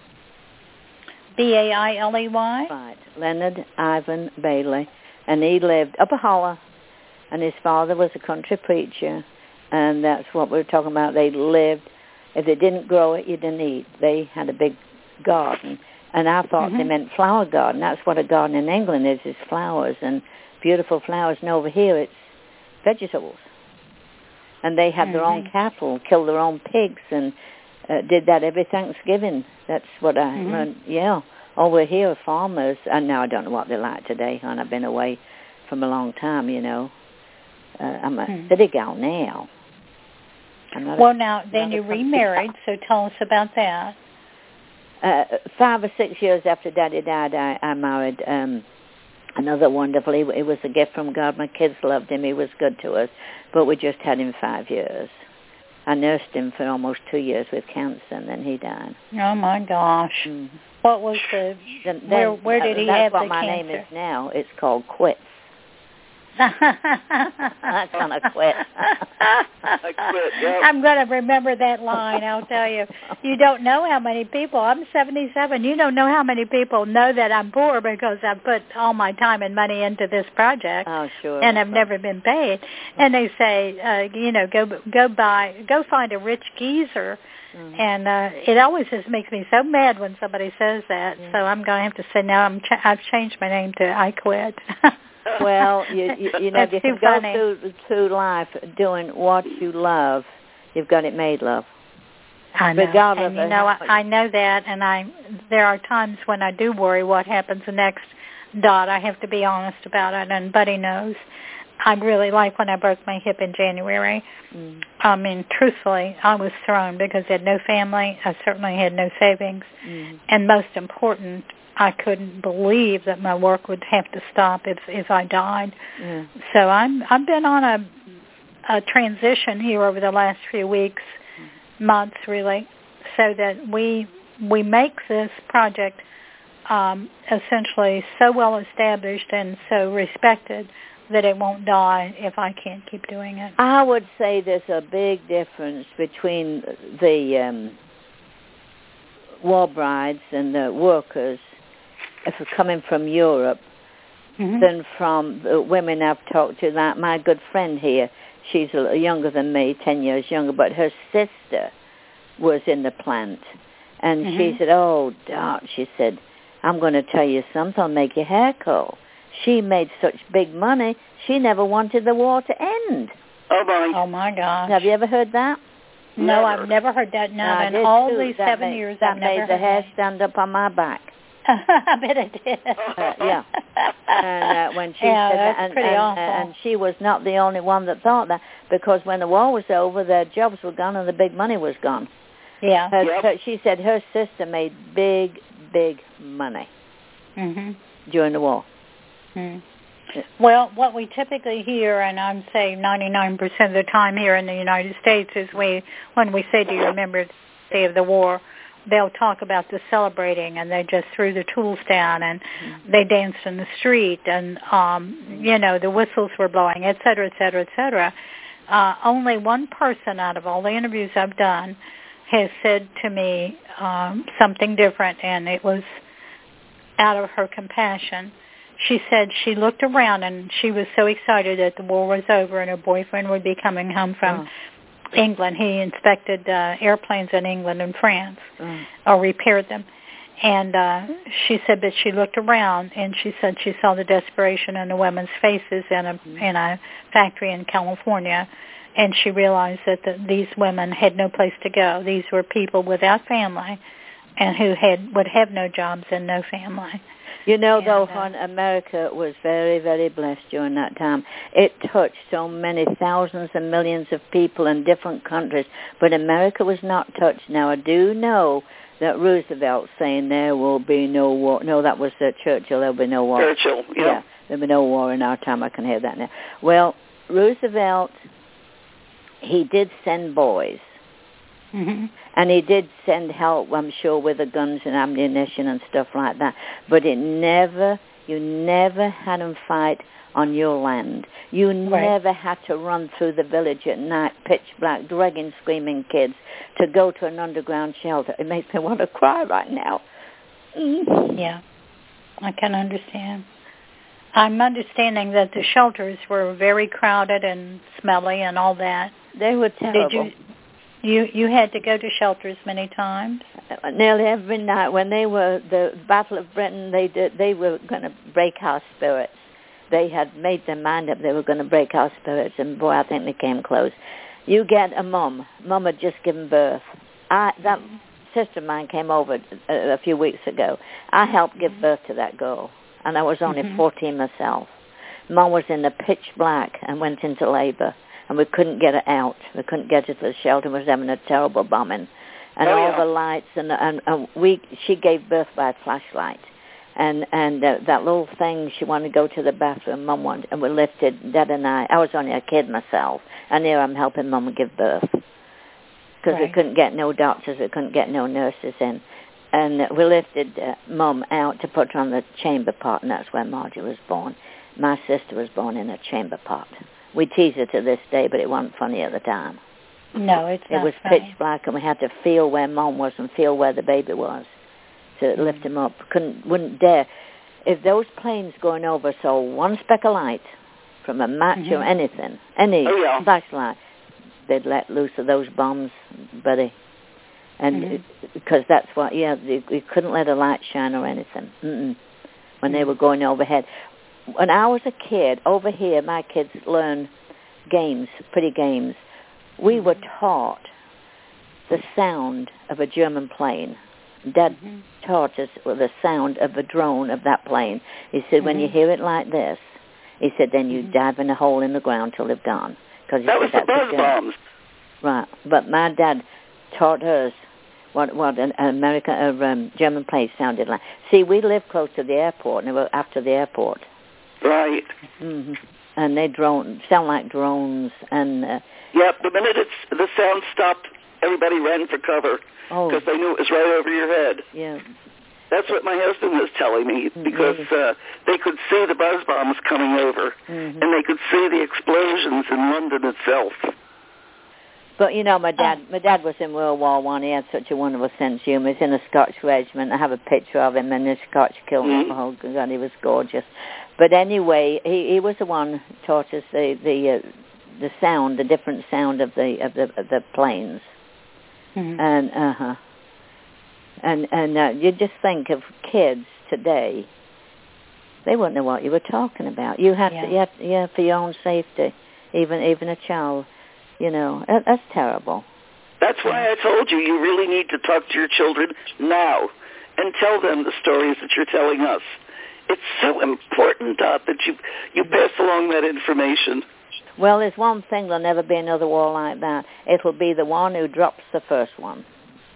Bailey? Right. Leonard Ivan Bailey. And he lived up a holler, and his father was a country preacher, and that's what we were talking about. They lived, if they didn't grow it, you didn't eat. They had a big garden, and I thought they meant flower garden. That's what a garden in England is flowers, and beautiful flowers, and over here it's vegetables. And they had their own cattle, killed their own pigs, and did that every Thanksgiving. That's what I learned. Yeah, Over here, farmers, and now I don't know what they're like today, hon. I've been away from a long time, you know. I'm a city gal now. Then you remarried, so tell us about that. 5 or 6 years after Daddy died, I married another wonderful. It was a gift from God. My kids loved him. He was good to us. But we just had him 5 years. I nursed him for almost 2 years with cancer, and then he died. Oh, my gosh. Mm-hmm. What was where did he have the cancer? That's what my name is now. It's called Quits. That's on a quit. I'm going to remember that line, I'll tell you. You don't know how many people, I'm 77, you don't know how many people know that I'm poor because I put all my time and money into this project. Oh, sure. And I've never been paid. And they say, go find a rich geezer. Mm-hmm. And it always just makes me so mad when somebody says that. Mm-hmm. So I'm going to have to say now I've changed my name to I Quit. Well, you know, if you go through life doing what you love, you've got it made, love. I know. And I know that, and there are times when I do worry what happens next. Dot, I have to be honest about it, and Buddy knows. I really like when I broke my hip in January. Mm. I mean, truthfully, I was thrown because I had no family. I certainly had no savings, and most important, I couldn't believe that my work would have to stop if I died. Yeah. So I've been on a transition here over the last few weeks, months really, so that we make this project essentially so well established and so respected that it won't die if I can't keep doing it. I would say there's a big difference between the war brides and the workers, if it's coming from Europe, than from the women I've talked to. That my good friend here, she's younger than me, 10 years younger, but her sister was in the plant. And she said, oh, Dot, she said, I'm going to tell you something, I'll make your hair curl. She made such big money, she never wanted the war to end. Oh, my gosh. Have you ever heard that? No, I've never heard that. No, in all these 7 years, I've never heard that. That made the hair stand up on my back. I bet it did. Yeah. And when she said that, and she was not the only one that thought that, because when the war was over, their jobs were gone and the big money was gone. Yeah. She said her sister made big, big money during the war. Well, what we typically hear, and I'd say 99% of the time here in the United States, is when we say, do you remember the day of the war, they'll talk about the celebrating, and they just threw the tools down, and they danced in the street, and, the whistles were blowing, et cetera, et cetera, et cetera. Only one person out of all the interviews I've done has said to me something different, and it was out of her compassion. She said she looked around, and she was so excited that the war was over and her boyfriend would be coming home from England. He inspected airplanes in England and France, or repaired them. And she said that she looked around, and she said she saw the desperation in the women's faces in a factory in California, and she realized that these women had no place to go. These were people without family, and who would have no jobs and no family. You know, though, hon, America was very, very blessed during that time. It touched so many thousands and millions of people in different countries, but America was not touched. Now, I do know that Roosevelt saying there will be no war. No, that was Churchill. There will be no war. Churchill, yeah. There will be no war in our time. I can hear that now. Well, Roosevelt, he did send boys. And he did send help, I'm sure, with the guns and ammunition and stuff like that. But you never had them fight on your land. You never had to run through the village at night, pitch black, dragging screaming kids to go to an underground shelter. It makes me want to cry right now. Yeah, I can understand. I'm understanding that the shelters were very crowded and smelly and all that. They were terrible. You had to go to shelters many times? Nearly every night. When they were the Battle of Britain, they were going to break our spirits. They had made their mind up they were going to break our spirits, and boy, I think they came close. You get a mum. Mum had just given birth. That sister of mine came over a few weeks ago. I helped give birth to that girl, and I was only 14 myself. Mom was in the pitch black and went into labor, and we couldn't get her out. We couldn't get her to the shelter. We was having a terrible bombing, and the lights, and she gave birth by a flashlight. And that little thing, she wanted to go to the bathroom. Mom wanted, and we lifted, Dad and I was only a kid myself, and here I'm helping Mom give birth. Because we couldn't get no doctors, we couldn't get no nurses in. And we lifted Mom out to put her on the chamber pot, and that's where Margie was born. My sister was born in a chamber pot. We tease her to this day, but it wasn't funny at the time. No, it's not. It was funny. Pitch black, and we had to feel where Mom was and feel where the baby was to lift him up. Wouldn't dare. If those planes going over saw one speck of light from a match or anything, any flashlight, they'd let loose of those bombs, buddy. And because that's what, you couldn't let a light shine or anything when they were going overhead. When I was a kid, over here, my kids learned games, pretty games. We were taught the sound of a German plane. Dad taught us the sound of a drone of that plane. He said, when you hear it like this, he said, then you dive in a hole in the ground till they've gone. That was the buzz bombs. Right. But my dad taught us what an German plane sounded like. See, we lived close to the airport, and they were after the airport. Right. And they sound like drones. And the minute the sound stopped, everybody ran for cover because they knew it was right over your head. Yeah. That's what my husband was telling me, because they could see the buzz bombs coming over, and they could see the explosions in London itself. But, my dad was in World War I. He had such a wonderful sense of humor. He's in a Scotch regiment. I have a picture of him, and the Scotch killed him. Oh, God, he was gorgeous. But anyway, he was the one who taught us the sound, the different sound of the planes. And you just think of kids today, they wouldn't know what you were talking about. You had to, for your own safety, even a child. That's terrible. That's why I told you really need to talk to your children now and tell them the stories that you're telling us. It's so important, Dot, that you pass along that information. Well, there's one thing, there'll never be another war like that. It'll be the one who drops the first one.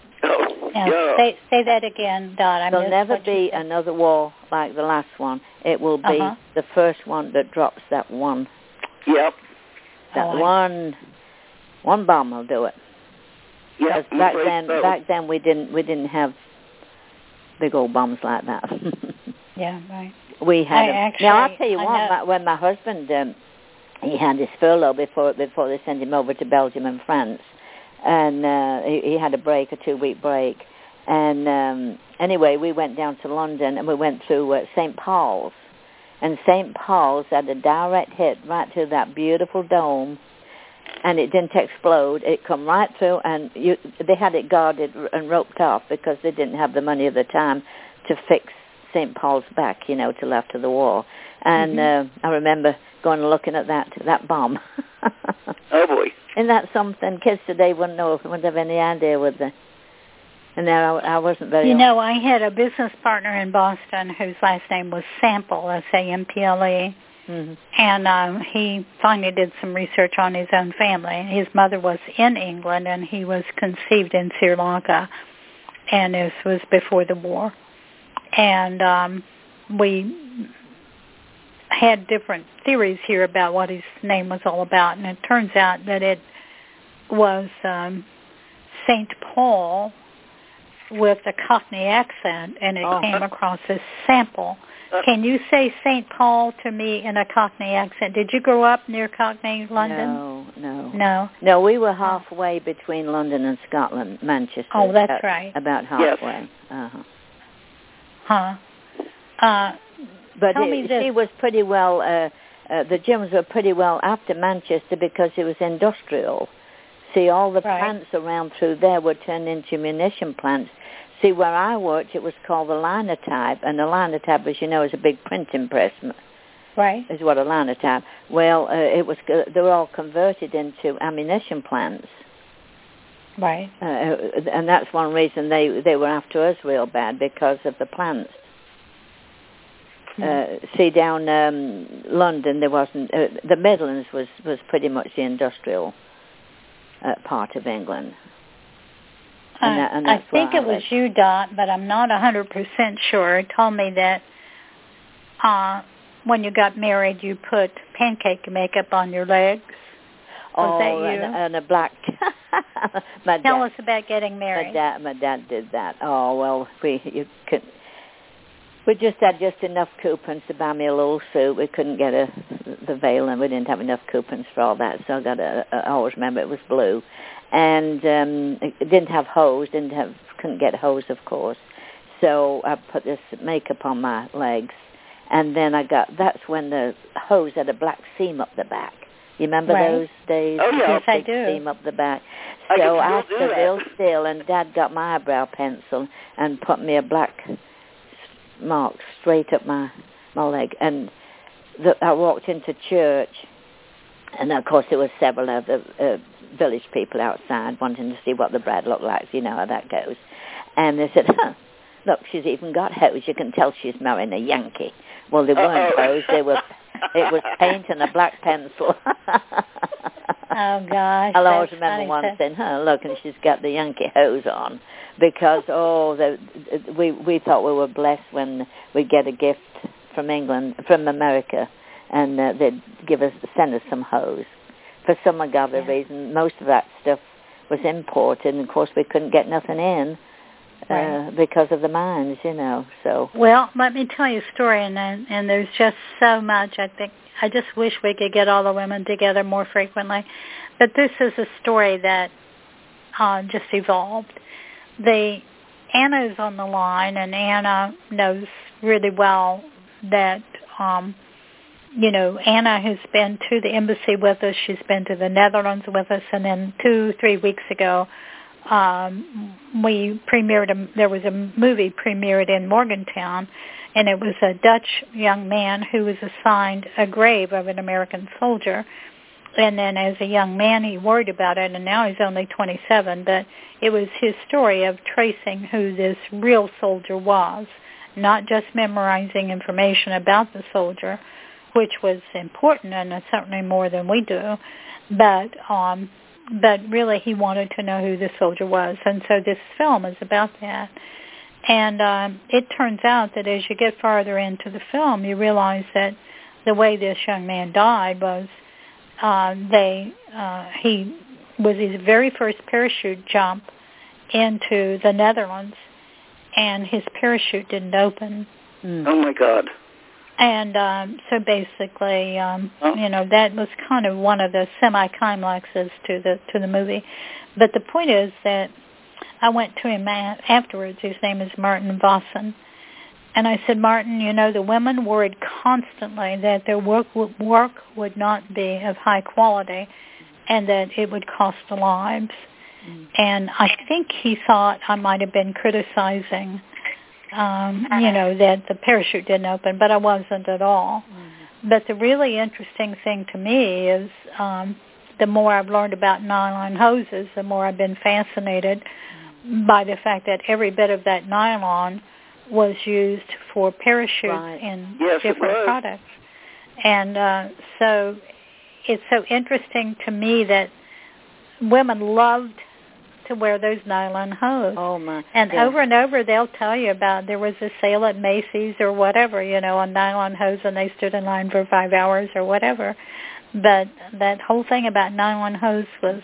Say that again, Dot. There'll never be another war like the last one. It will be the first one that drops that one. Yep. That one bomb will do it. Yeah. Back then we didn't have big old bombs like that. Yeah, right. We had now I'll tell you what. When my husband he had his furlough before they sent him over to Belgium and France, and he had a 2-week break. And anyway, we went down to London and we went through St. Paul's, and St. Paul's had a direct hit right through that beautiful dome. And it didn't explode. It come right through, and they had it guarded and roped off because they didn't have the money at the time to fix St. Paul's back, till after the war. And I remember going and looking at that bomb. Oh, boy. Isn't that something? Kids today wouldn't have any idea, would they? And there I wasn't very... I had a business partner in Boston whose last name was Sample, S-A-M-P-L-E. And he finally did some research on his own family. His mother was in England, and he was conceived in Sri Lanka, and this was before the war. And we had different theories here about what his name was all about, and it turns out that it was St. Paul with a Cockney accent, and it came across as Sample. Can you say St. Paul to me in a Cockney accent? Did you grow up near Cockney, London? No, we were halfway between London and Scotland, Manchester. Oh, that's right. About halfway. Yes. But she was pretty well, the gyms were pretty well after Manchester because it was industrial. See, all the plants around through there were turned into munition plants. See, where I worked, it was called the Linotype, and the Linotype, as you know, is a big printing press. Right. Is what a Linotype. Well, they were all converted into ammunition plants. Right. And that's one reason they were after us real bad, because of the plants. See, down London, there wasn't. The Midlands was pretty much the industrial part of England. And I think it was you, Dot, but I'm not 100% sure. It told me that when you got married, you put pancake makeup on your legs. Was that you? And a black. Tell us about getting married. My dad did that. Oh, well, we just had enough coupons to buy me a little suit. We couldn't get the veil, and we didn't have enough coupons for all that. So I got I always remember it was blue, and it didn't have hose. Couldn't get hose, of course. So I put this makeup on my legs, and then that's when the hose had a black seam up the back. You remember those days? Oh, yes, I do. Seam up the back. So I stood real still, and Dad got my eyebrow pencil and put me a black mark straight up my leg. And I walked into church, and of course there were several of the village people outside wanting to see what the bride looked like. You know how that goes. And they said, look, she's even got hose. You can tell she's marrying a Yankee. Well, they weren't hose. They were. It was paint and a black pencil. Oh, gosh. I'll always remember one saying, look, and she's got the Yankee hose on. Because, we thought we were blessed when we'd get a gift from America, and they'd send us some hose. For some ungodly reason, most of that stuff was imported, and of course we couldn't get nothing in. Because of the mines, so. Well, let me tell you a story, and there's just so much. I just wish we could get all the women together more frequently. But this is a story that just evolved. Anna is on the line, and Anna knows really well that, Anna has been to the embassy with us. She's been to the Netherlands with us, and then 2-3 weeks ago, there was a movie premiered in Morgantown, and it was a Dutch young man who was assigned a grave of an American soldier. And then as a young man, he worried about it, and now he's only 27, but it was his story of tracing who this real soldier was, not just memorizing information about the soldier, which was important and certainly more than we do, but really he wanted to know who the soldier was. And so this film is about that. And it turns out that as you get farther into the film, you realize that the way this young man died was he was his very first parachute jump into the Netherlands, and his parachute didn't open. Oh, my God. And so basically, that was kind of one of the semi-climaxes to the movie. But the point is that I went to him afterwards. His name is Martin Vossen. And I said, Martin, the women worried constantly that their work would not be of high quality and that it would cost lives. And I think he thought I might have been criticizing that the parachute didn't open, but I wasn't at all. But the really interesting thing to me is the more I've learned about nylon hoses, the more I've been fascinated by the fact that every bit of that nylon was used for parachutes in different products. And so it's so interesting to me that women loved to wear those nylon hose. Oh, my. And over and over they'll tell you about there was a sale at Macy's or whatever, on nylon hose, and they stood in line for 5 hours or whatever. But that whole thing about nylon hose was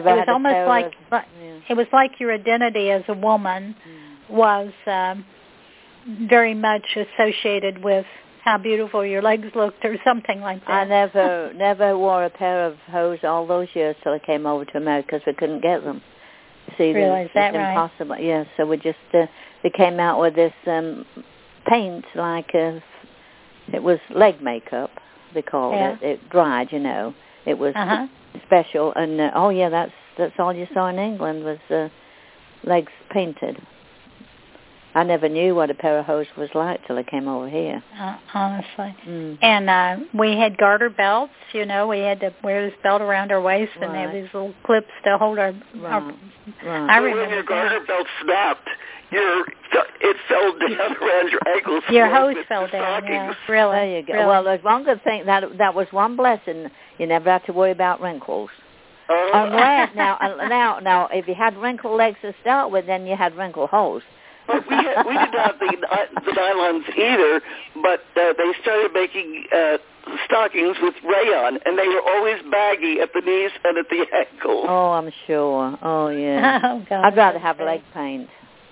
it was like your identity as a woman was very much associated with how beautiful your legs looked or something like that. I never wore a pair of hose all those years till I came over to America because we couldn't get them. See, it's impossible. Yeah, so we just they came out with this paint like it was leg makeup. They called it. It dried, It was special, and that's all you saw in England was legs painted. I never knew what a pair of hose was like till I came over here. Honestly. And we had garter belts, we had to wear this belt around our waist, and they had these little clips to hold our... I remember when your garter belt snapped, it fell down around your ankles. Your hose fell down, yeah. Really. There you go. Really. Well, there's one good thing. That was one blessing. You never have to worry about wrinkles. Unless, now, if you had wrinkled legs to start with, then you had wrinkled holes. But we didn't have the nylons either, but they started making stockings with rayon, and they were always baggy at the knees and at the ankles. Oh, I'm sure. Oh, yeah. Oh, God. I'd rather have leg paint.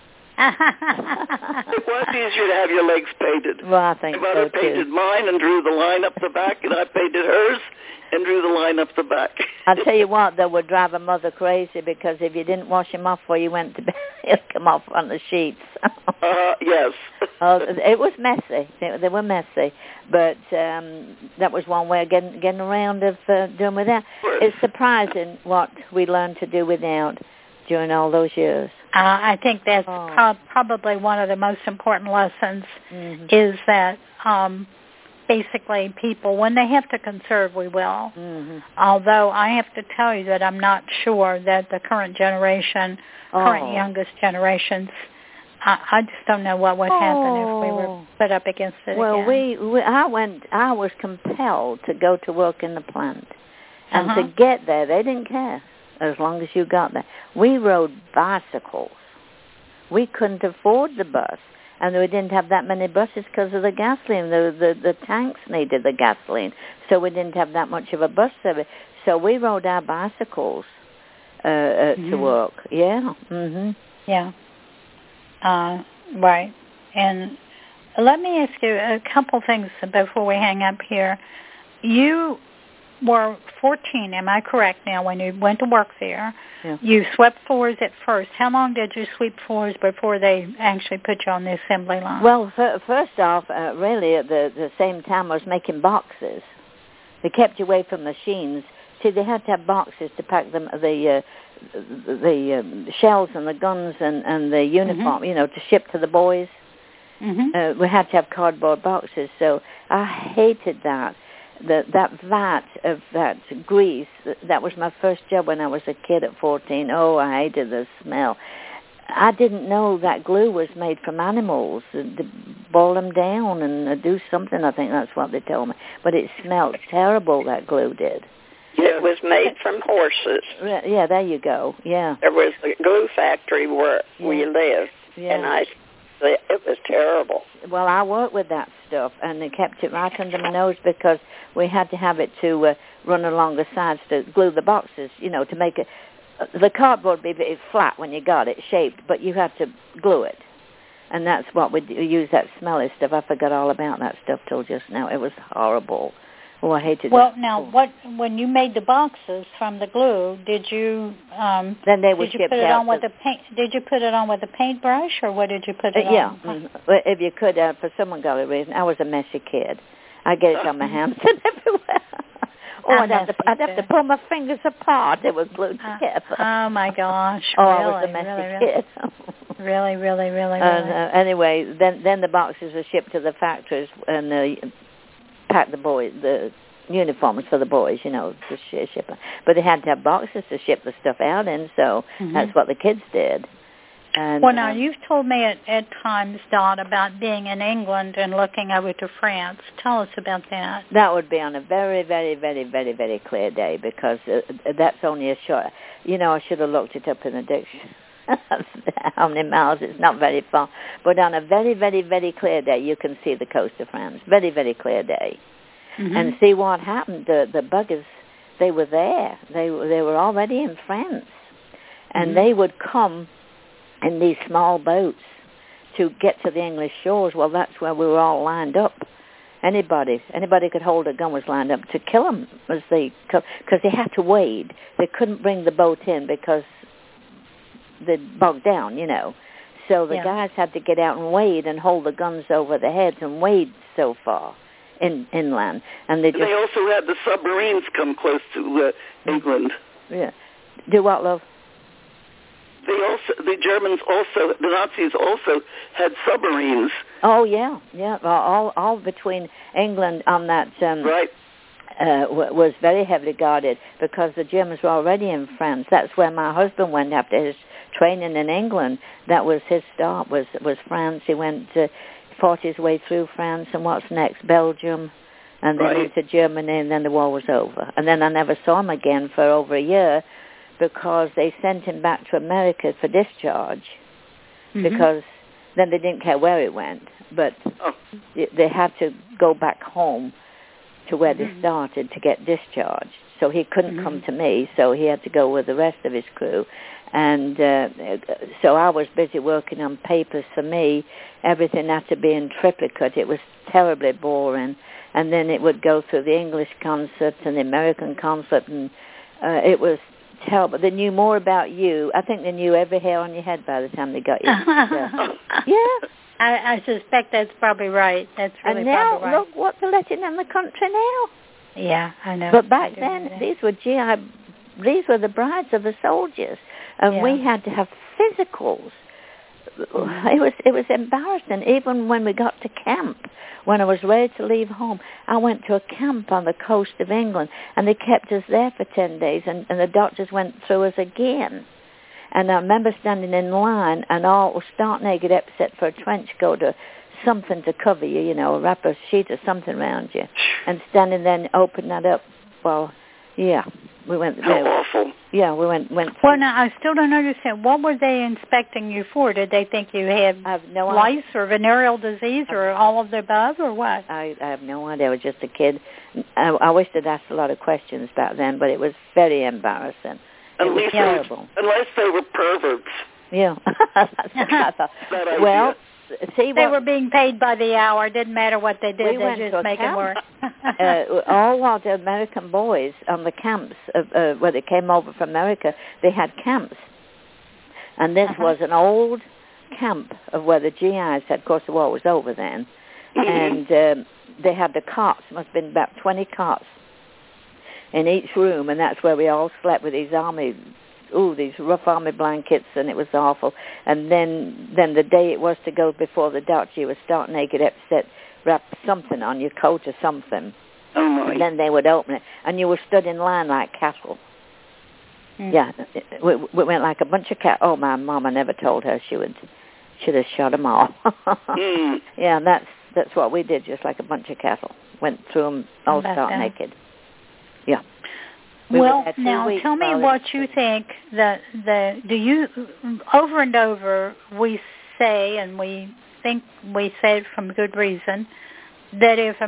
It was easier to have your legs painted. Well, I think my mother painted mine and drew the line up the back, and I painted hers and drew the line up the back. I'll tell you what, that would drive a mother crazy, because if you didn't wash them off before you went to bed, it'd come off on the sheets. Yes. It was messy. They were messy, but that was one way of getting around of doing without. It's surprising what we learned to do without during all those years. I think that's probably one of the most important lessons, is that basically people, when they have to conserve, we will. Although I have to tell you that I'm not sure that the current generation, youngest generations, I just don't know what would happen if we were put up against it again. I was compelled to go to work in the plant. And to get there, they didn't care as long as you got there. We rode bicycles. We couldn't afford the bus. And we didn't have that many buses because of the gasoline. The tanks needed the gasoline. So we didn't have that much of a bus service. So we rode our bicycles to work. Yeah. Yeah. Right. And let me ask you a couple things before we hang up here. You were 14, am I correct now, when you went to work there? Yeah. You swept floors at first. How long did you sweep floors before they actually put you on the assembly line? Well, first off, really at the same time I was making boxes. They kept you away from machines. See, they had to have boxes to pack them, the shells and the guns and the uniform, to ship to the boys. We had to have cardboard boxes, so I hated that. That vat of that grease, that was my first job when I was a kid at 14. Oh, I hated the smell. I didn't know that glue was made from animals, to boil them down and do something. I think that's what they told me. But it smelled terrible, that glue did. It was made from horses. Yeah, there you go, yeah. There was a glue factory where we lived, and it was terrible. Well, I worked with that stuff, and they kept it right under my nose because we had to have it to run along the sides to glue the boxes, to make it. The cardboard would be flat when you got it, shaped, but you had to glue it. And that's what we use, that smelly stuff. I forgot all about that stuff till just now. It was horrible. Oh, I hated it. Well, now, when you made the boxes from the glue, did you then they would did you put it on with the paint? Did you put it on with a paintbrush, or what did you put it on? Yeah, if you could, for some ungodly reason. I was a messy kid. I get it on my hands and everywhere. I'd have to pull my fingers apart. They were glued together. Oh my gosh! I was a messy kid. Really. Anyway, then the boxes were shipped to the factories and pack the uniforms for the boys, to ship them. But they had to have boxes to ship the stuff out in, so that's what the kids did. And, well, now, you've told me at times, Dot, about being in England and looking over to France. Tell us about that. That would be on a very, very, very, very, very clear day, because that's only a short... I should have looked it up in the dictionary. How many miles? It's not very far. But on a very, very, very clear day, you can see the coast of France. Very, very clear day. And see what happened. The buggers, they were there. They were already in France. And they would come in these small boats to get to the English shores. Well, that's where we were all lined up. Anybody could hold a gun was lined up to kill them, because they had to wade. They couldn't bring the boat in because they'd bogged down, So the guys had to get out and wade and hold the guns over their heads and wade so far inland. And they also had the submarines come close to England. Yeah. Do what, love? the Germans also, the Nazis also had submarines. Oh yeah, all between England on that. Right. Was very heavily guarded because the Germans were already in France. That's where my husband went after his training in England. That was his start, was France. He fought his way through France, and what's next? Belgium, and then into Germany, and then the war was over. And then I never saw him again for over a year because they sent him back to America for discharge because then they didn't care where he went, but they had to go back home to where they started to get discharged. So he couldn't come to me, so he had to go with the rest of his crew. And so I was busy working on papers for me. Everything had to be in triplicate. It was terribly boring. And then it would go through the English consulate and the American consulate, and it was terrible. They knew more about you. I think they knew every hair on your head by the time they got you. Yeah. I suspect that's probably right. That's really probably right. And now, look what they're letting in the country now. Yeah, I know. But back then, these were the brides of the soldiers, and we had to have physicals. It was embarrassing. Even when we got to camp, when I was ready to leave home, I went to a camp on the coast of England, and they kept us there for 10 days, and the doctors went through us again. And I remember standing in line, and all was stark naked except for a trench coat or something to cover you, wrap a sheet or something around you. And standing there and open that up. Well, yeah, we went there. How awful. Yeah, we went. Well, now, I still don't understand. What were they inspecting you for? Did they think you had lice or venereal disease or all of the above, or what? I have no idea. I was just a kid. I wish they'd asked a lot of questions back then, but it was very embarrassing. Unless they were perverts. Yeah, that's what I thought. Well, see, they were being paid by the hour. It didn't matter what they did. They just make it work. All of the American boys on the camps, where they came over from America, they had camps. And this was an old camp of where the GIs had, of course, the war was over then. And they had the cots, must have been about 20 cots in each room, and that's where we all slept with these rough army blankets, and it was awful. And then the day it was to go before the doctor, you were stark naked, wrap something on your coat or something. Oh my! And then they would open it, and you were stood in line like cattle. Yeah, we went like a bunch of cattle. Oh, my mama never told her should have shot them all. Yeah, that's what we did, just like a bunch of cattle. Went through them all stark naked. Yeah. Well, now tell me what you think do you, over and over, we say, and we think we say it from good reason, that if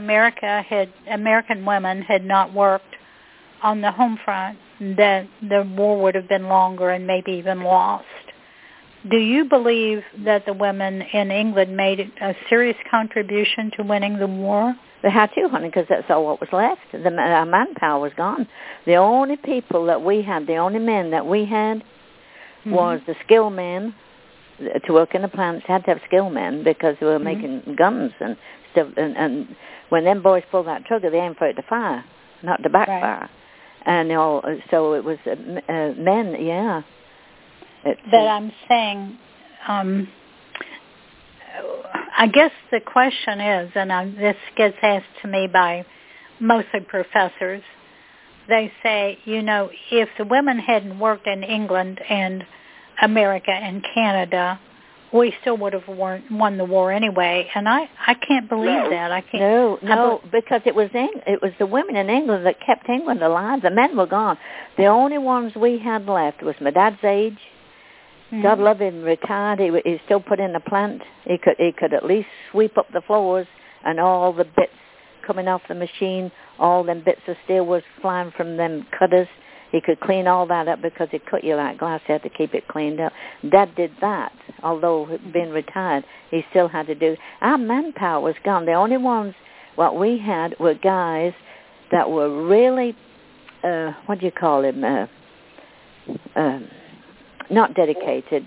American women had not worked on the home front, that the war would have been longer and maybe even lost. Do you believe that the women in England made a serious contribution to winning the war? They had to, honey, because that's all what was left. Our manpower was gone. The only people that we had, the only men that we had was the skilled men. To work in the plants, had to have skilled men because they were making guns and stuff. And when them boys pulled that trigger, they aimed for it to fire, not to backfire. Right. And so it was men, yeah. But I'm saying... I guess the question is, and this gets asked to me by mostly professors, they say, if the women hadn't worked in England and America and Canada, we still would have won the war anyway. And I can't believe that. I can't. No, because it was the women in England that kept England alive. The men were gone. The only ones we had left was my dad's age. God love him, retired. He still put in the plant. He could at least sweep up the floors, and all the bits coming off the machine, all them bits of steel was flying from them cutters. He could clean all that up because he cut you like glass. He had to keep it cleaned up. Dad did that, although being retired, he still had to do. Our manpower was gone. The only ones what we had were guys that were really, what do you call him? Not dedicated,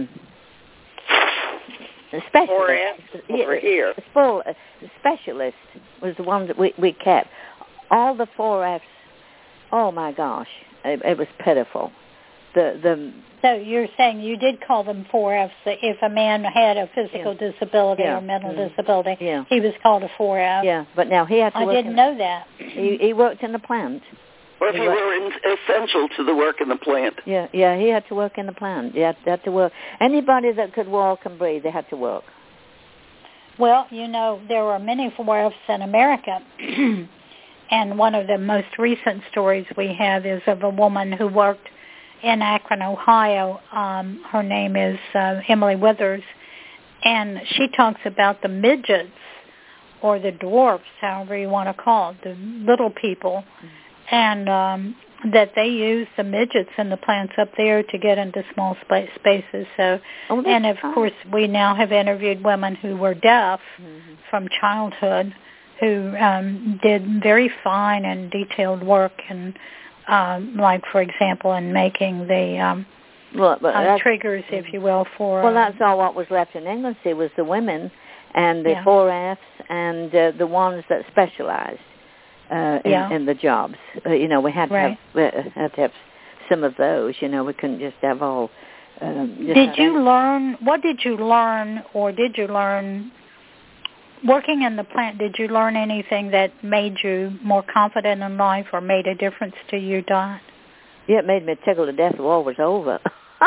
specialist. Over here. Specialist was the one that we kept. All the 4Fs, oh my gosh, it was pitiful. So you're saying you did call them 4Fs. If a man had a physical disability or mental disability, he was called a 4F. Yeah, but now he had to I didn't know that. He worked in the plant. Or if he were essential to the work in the plant. Yeah, he had to work in the plant. He had to work. Anybody that could walk and breathe, they had to work. Well, there were many 4Fs in America. And one of the most recent stories we have is of a woman who worked in Akron, Ohio. Her name is Emily Withers. And she talks about the midgets, or the dwarfs, however you want to call it, the little people, and that they use the midgets in the plants up there to get into small spaces. So, and of course, we now have interviewed women who were deaf from childhood, who did very fine and detailed work, and like, for example, in making the triggers, if you will, for... Well, that's all what was left in England. See, was the women and the 4Fs and the ones that specialized in the jobs. We had to have some of those. We couldn't just have all... What did you learn, or did you learn... Working in the plant, did you learn anything that made you more confident in life or made a difference to you, Dot? Yeah, it made me tickle to death. The war was over.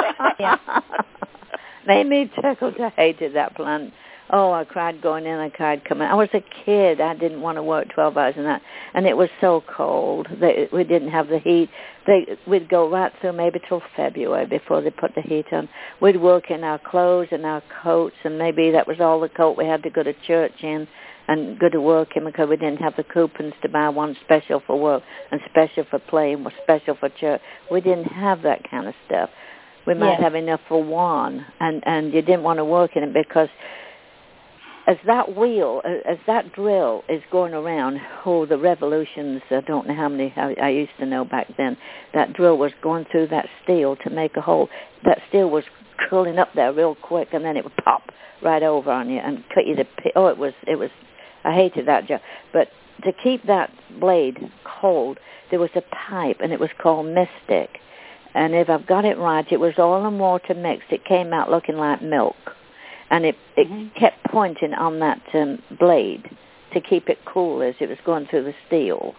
Made me tickle. I hated that plant. Oh, I cried going in, I cried coming. I was a kid. I didn't want to work 12 hours a night. And it was so cold. We didn't have the heat. We'd go right through maybe till February before they put the heat on. We'd work in our clothes and our coats, and maybe that was all the coat we had to go to church in and go to work in, because we didn't have the coupons to buy one special for work and special for play and special for church. We didn't have that kind of stuff. We might have enough for one, and you didn't want to work in it, because as that drill is going around, the revolutions, I don't know how many I used to know back then, that drill was going through that steel to make a hole. That steel was curling up there real quick, and then it would pop right over on you and cut you to... it was... I hated that job. But to keep that blade cold, there was a pipe, and it was called Mystic. And if I've got it right, it was oil and water mixed. It came out looking like milk. And it kept pointing on that blade to keep it cool as it was going through the steel.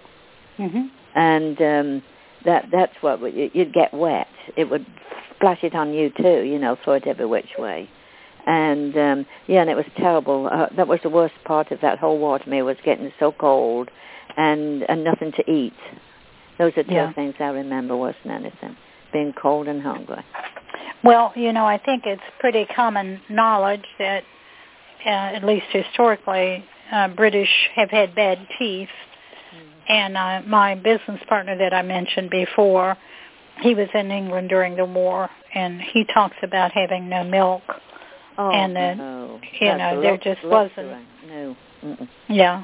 And that's what you'd get wet. It would splash it on you too, throw it every which way. And and it was terrible. That was the worst part of that whole war to me, was getting so cold and nothing to eat. Those are two things I remember worse than anything, being cold and hungry. Well, I think it's pretty common knowledge that, at least historically, British have had bad teeth. And my business partner that I mentioned before, he was in England during the war, and he talks about having no milk. Oh, and no. There just wasn't. No. Mm-mm. Yeah.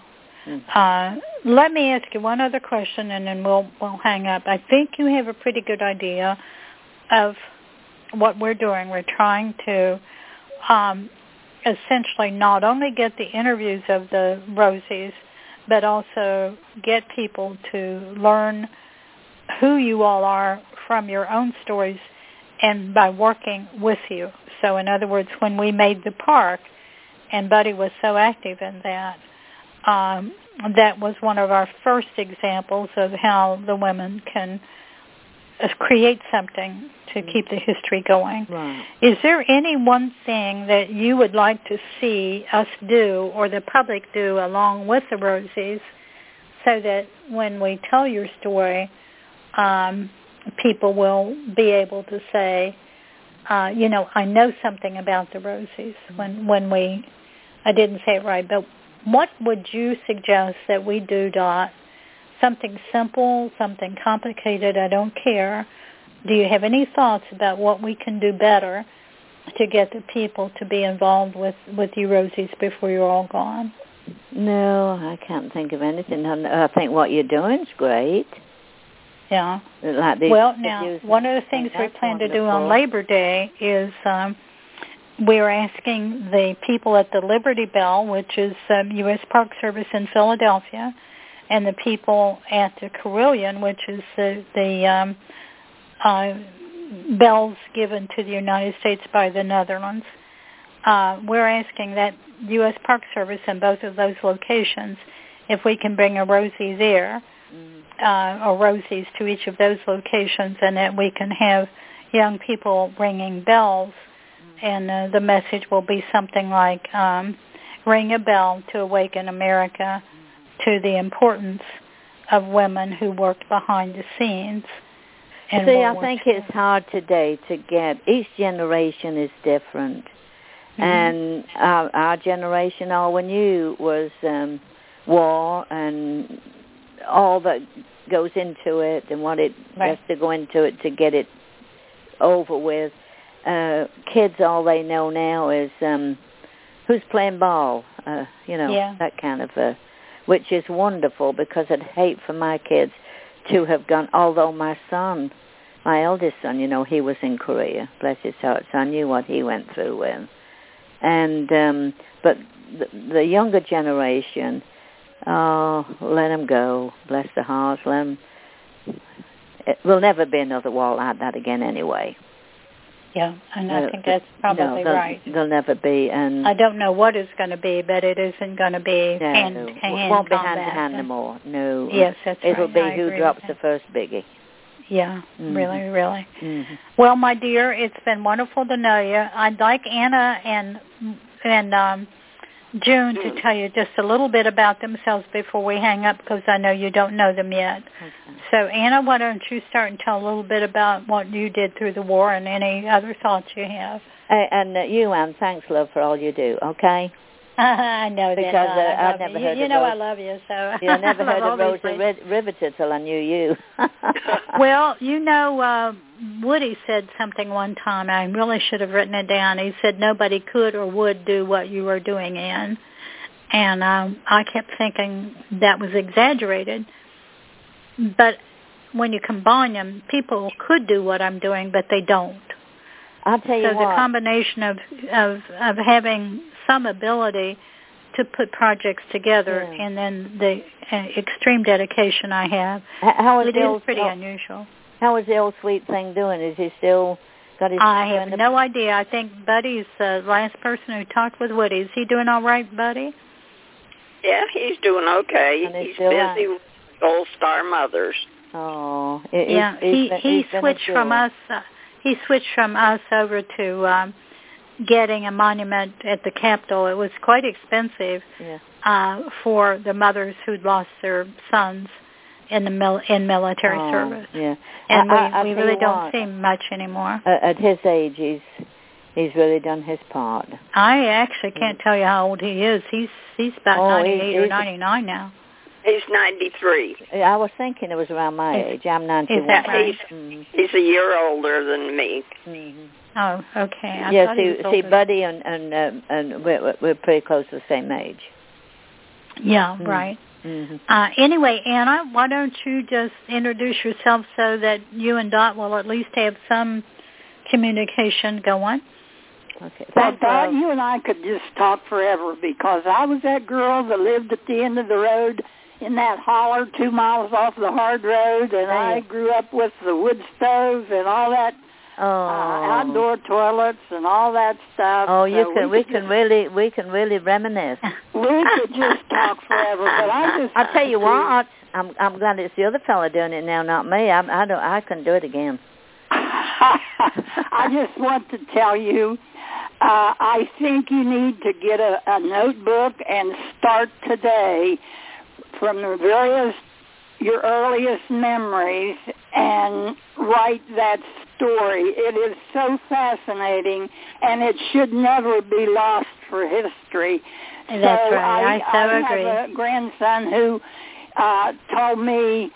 Let me ask you one other question, and then we'll hang up. I think you have a pretty good idea of what we're doing. We're trying to essentially not only get the interviews of the Rosies, but also get people to learn who you all are from your own stories and by working with you. So in other words, when we made the park, and Buddy was so active in that, that was one of our first examples of how the women can create something to keep the history going. Right. Is there any one thing that you would like to see us do or the public do along with the Rosies so that when we tell your story, people will be able to say, I know something about the Rosies when I didn't say it right, but what would you suggest that we do, Dot? Something simple, something complicated, I don't care. Do you have any thoughts about what we can do better to get the people to be involved with you Rosies before you're all gone? No, I can't think of anything. I think what you're doing is great. Yeah. Like now, one of the things we plan to do on Labor Day is we're asking the people at the Liberty Bell, which is U.S. Park Service in Philadelphia, and the people at the Carillon, which is the bells given to the United States by the Netherlands. We're asking that U.S. Park Service in both of those locations, if we can bring a Rosie there, or Rosies to each of those locations, and that we can have young people ringing bells, and the message will be something like, ring a bell to awaken America to the importance of women who worked behind the scenes. See, I think it's hard today to get, each generation is different. And our generation, all we knew was war and all that goes into it and what it has to go into it to get it over with. Kids, all they know now is who's playing ball, that kind of which is wonderful, because I'd hate for my kids to have gone, although my son, my eldest son, he was in Korea, bless his heart, so I knew what he went through with. And but the younger generation, let them go, bless their hearts, let them. It will never be another war like that again anyway. Yeah, and I think that's probably right. There'll never be. And I don't know what it's going to be, but it isn't going to be hand-to-hand It won't be combat. hand-to-hand anymore, no. Yes, that's right. It'll be who drops the first biggie. Yeah, really, really. Well, my dear, it's been wonderful to know you. I'd like Anna and June to tell you just a little bit about themselves before we hang up, because I know you don't know them yet. Okay. So, Anna, why don't you start and tell a little bit about what you did through the war and any other thoughts you have. And you, Anne, thanks, love, for all you do, okay? I know that. Because I've never heard of Rosa. I love you, so. Yeah, I never heard of Rosa Riveter till I knew you. Well, Woody said something one time. I really should have written it down. He said nobody could or would do what you were doing, Anne. And I kept thinking that was exaggerated. But when you combine them, people could do what I'm doing, but they don't. I'll tell you what. So the combination of having some ability to put projects together, and then the extreme dedication I have, it is pretty unusual. How is the old sweet thing doing? Is he still got his... I have no idea. I think Buddy's the last person who talked with Woody. Is he doing all right, Buddy? Yeah, he's doing okay. He's busy with Gold Star Mothers. Oh, he switched from us. He switched from us over to getting a monument at the Capitol. It was quite expensive for the mothers who'd lost their sons in military service. Yeah, and we really don't see him much anymore. At his age, he's really done his part. I actually can't tell you how old he is. He's about 98 or 99 now. He's 93. I was thinking it was around my age. I'm 91. Is that right? He's a year older than me. Oh, okay. See, Buddy and we're pretty close to the same age. Yeah, right. Anyway, Anna, why don't you just introduce yourself so that you and Dot will at least have some communication going? Okay. Dot, you and I could just talk forever, because I was that girl that lived at the end of the road in that holler 2 miles off the hard road, and I grew up with the wood stove and all that outdoor toilets and all that stuff. Oh, we can really reminisce. We could just talk forever, but I'll tell you what, I'm glad it's the other fella doing it now, not me. I couldn't do it again. I just want to tell you, I think you need to get a notebook and start today from your earliest memories and write that story. It is so fascinating, and it should never be lost for history. That's right. I agree. I have a grandson who told me,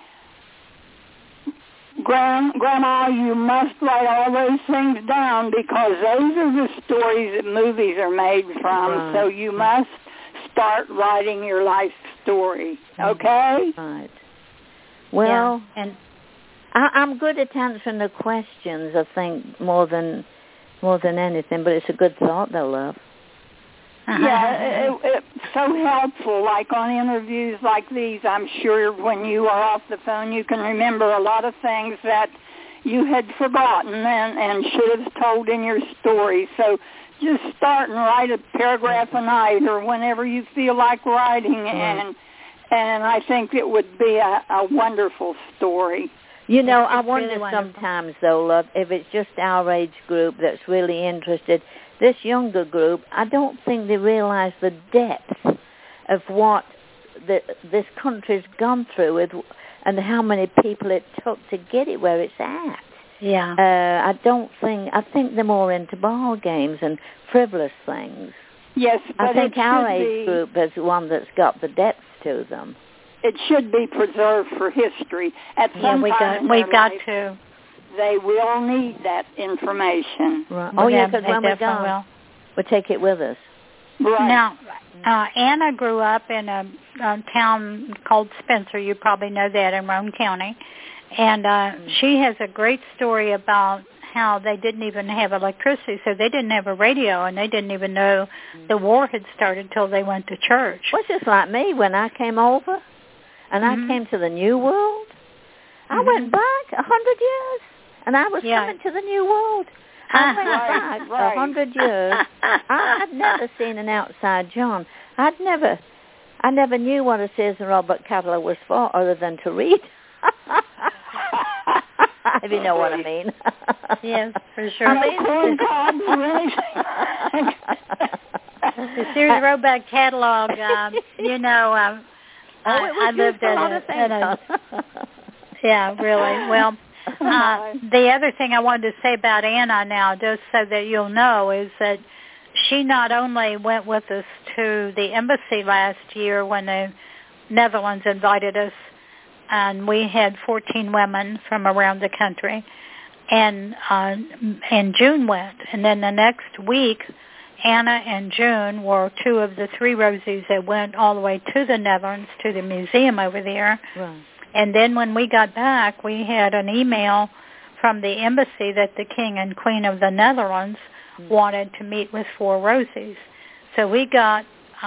Grandma, you must write all those things down, because those are the stories that movies are made from. Right. So you must start writing your life story, okay? Right. Well, and I'm good at answering the questions, I think, more than anything, but it's a good thought, though, love. Yeah, it's so helpful, like on interviews like these. I'm sure when you are off the phone, you can remember a lot of things that you had forgotten and should have told in your story. So just start and write a paragraph a night or whenever you feel like writing, and I think it would be a wonderful story. You know, I wonder sometimes, though, love, if it's just our age group that's really interested. This younger group, I don't think they realize the depth of what this country's gone through with, and how many people it took to get it where it's at. Yeah. I think they're more into ball games and frivolous things. Yes, but I think our age group is one that's got the depth to them. It should be preserved for history. At some time we've got to. They will need that information. Right. Oh, yeah, because when we go, we'll take it with us. Right. Now, Anna grew up in a town called Spencer. You probably know that, in Roane County. And she has a great story about how they didn't even have electricity, so they didn't have a radio, and they didn't even know the war had started till they went to church. Well, it's just like me when I came over, and I came to the New World. I went back 100 years, and I was coming to the New World. I went back 100 years. I had never seen an outside John. I never knew what a Sears and Robert catalog was for, other than to read. If you know what I mean. Yes, for sure. The Sears Roebuck catalog, you know, I lived in a yeah, really. Well, the other thing I wanted to say about Anna now, just so that you'll know, is that she not only went with us to the embassy last year when the Netherlands invited us, and we had 14 women from around the country, and June went. And then the next week, Anna and June were two of the three Rosies that went all the way to the Netherlands, to the museum over there. Right. And then when we got back, we had an email from the embassy that the King and Queen of the Netherlands wanted to meet with 4 Rosies. So we got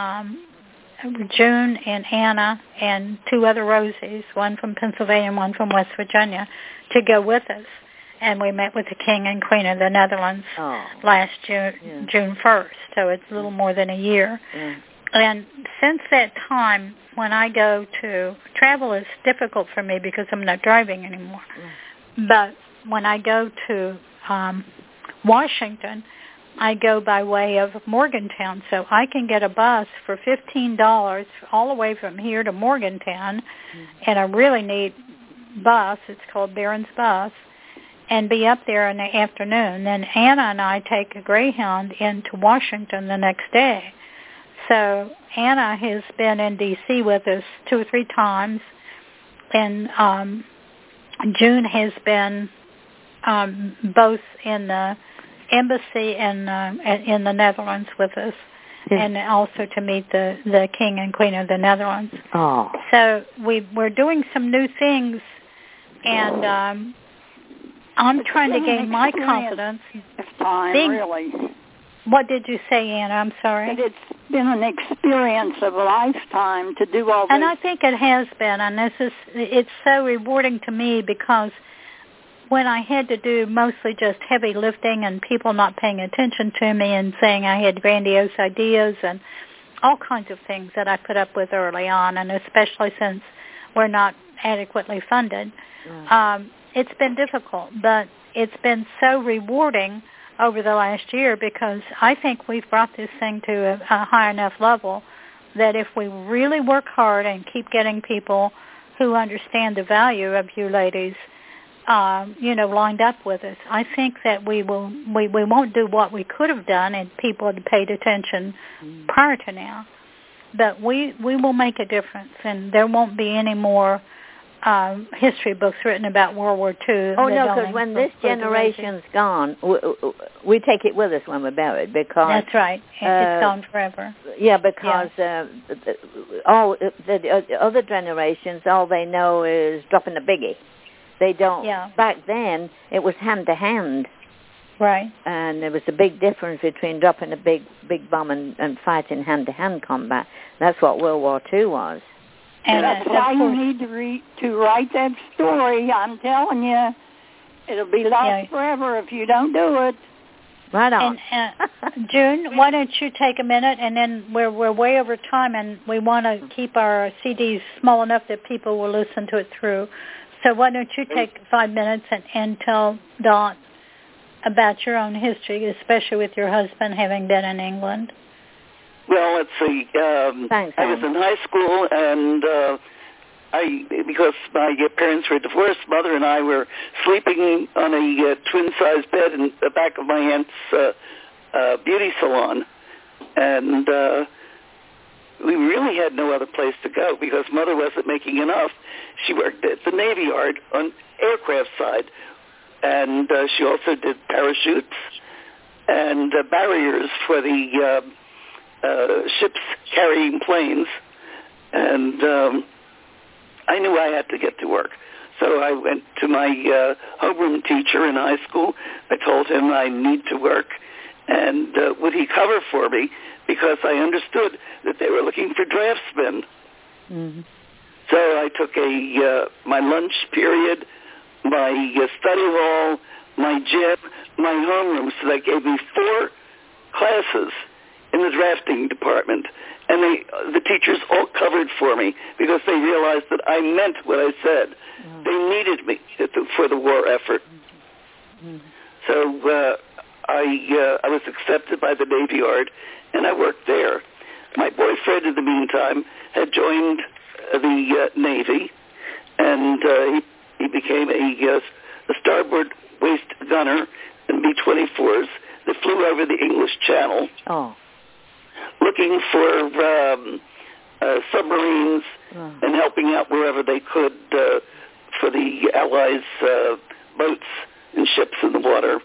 June and Anna and 2 other Rosies, one from Pennsylvania and one from West Virginia, to go with us. And we met with the King and Queen of the Netherlands last June 1st, so it's a little more than a year. Yeah. And since that time, when I go to travel, is difficult for me because I'm not driving anymore. But when I go to Washington, I go by way of Morgantown, so I can get a bus for $15 all the way from here to Morgantown, and a really neat bus. It's called Barron's Bus, and be up there in the afternoon. Then Anna and I take a Greyhound into Washington the next day. So Anna has been in D.C. with us 2 or 3 times, and June has been both in the embassy and in the Netherlands with us, and also to meet the King and Queen of the Netherlands. Oh. So we're doing some new things, and I'm trying to gain my confidence. Really. What did you say, Anna? I'm sorry. And it's been an experience of a lifetime to do all this. And I think it has been, and it's so rewarding to me because when I had to do mostly just heavy lifting and people not paying attention to me and saying I had grandiose ideas and all kinds of things that I put up with early on, and especially since we're not adequately funded, it's been difficult. But it's been so rewarding over the last year because I think we've brought this thing to a high enough level that if we really work hard and keep getting people who understand the value of you ladies, lined up with us, I think that we won't do what we could have done and people had paid attention prior to now. But we will make a difference, and there won't be any more history books written about World War II. Oh, no, because when this generation's gone, we take it with us when we're buried. Because that's right. It's gone forever. Yeah, because all the other generations, all they know is dropping a biggie. They don't. Yeah. Back then, it was hand to hand. Right. And there was a big difference between dropping a big bomb and fighting hand to hand combat. That's what World War II was. And that's why you need to write that story. I'm telling you, It'll be lost forever if you don't do it. Right on. And June, why don't you take a minute, and then we're way over time, and we want to keep our CDs small enough that people will listen to it through. So why don't you take 5 minutes and tell Dot about your own history, especially with your husband having been in England? Well, let's see. Thanks, I was in high school, and because my parents were divorced, Mother and I were sleeping on a twin-size bed in the back of my aunt's beauty salon, and we really had no other place to go because Mother wasn't making enough. She worked at the Navy Yard on aircraft side, and she also did parachutes and barriers for the ships carrying planes, and I knew I had to get to work. So I went to my homeroom teacher in high school. I told him I need to work, and would he cover for me, because I understood that they were looking for draftsmen. Mm-hmm. So I took my lunch period, my study hall, my gym, my homeroom. So that gave me 4 classes in the drafting department. And the teachers all covered for me because they realized that I meant what I said. Mm-hmm. They needed me for the war effort. Mm-hmm. So I was accepted by the Navy Yard, and I worked there. My boyfriend, in the meantime, had joined the Navy, and he became a starboard waist gunner in B-24s that flew over the English Channel. Oh. Looking for submarines and helping out wherever they could for the Allies' boats and ships in the water.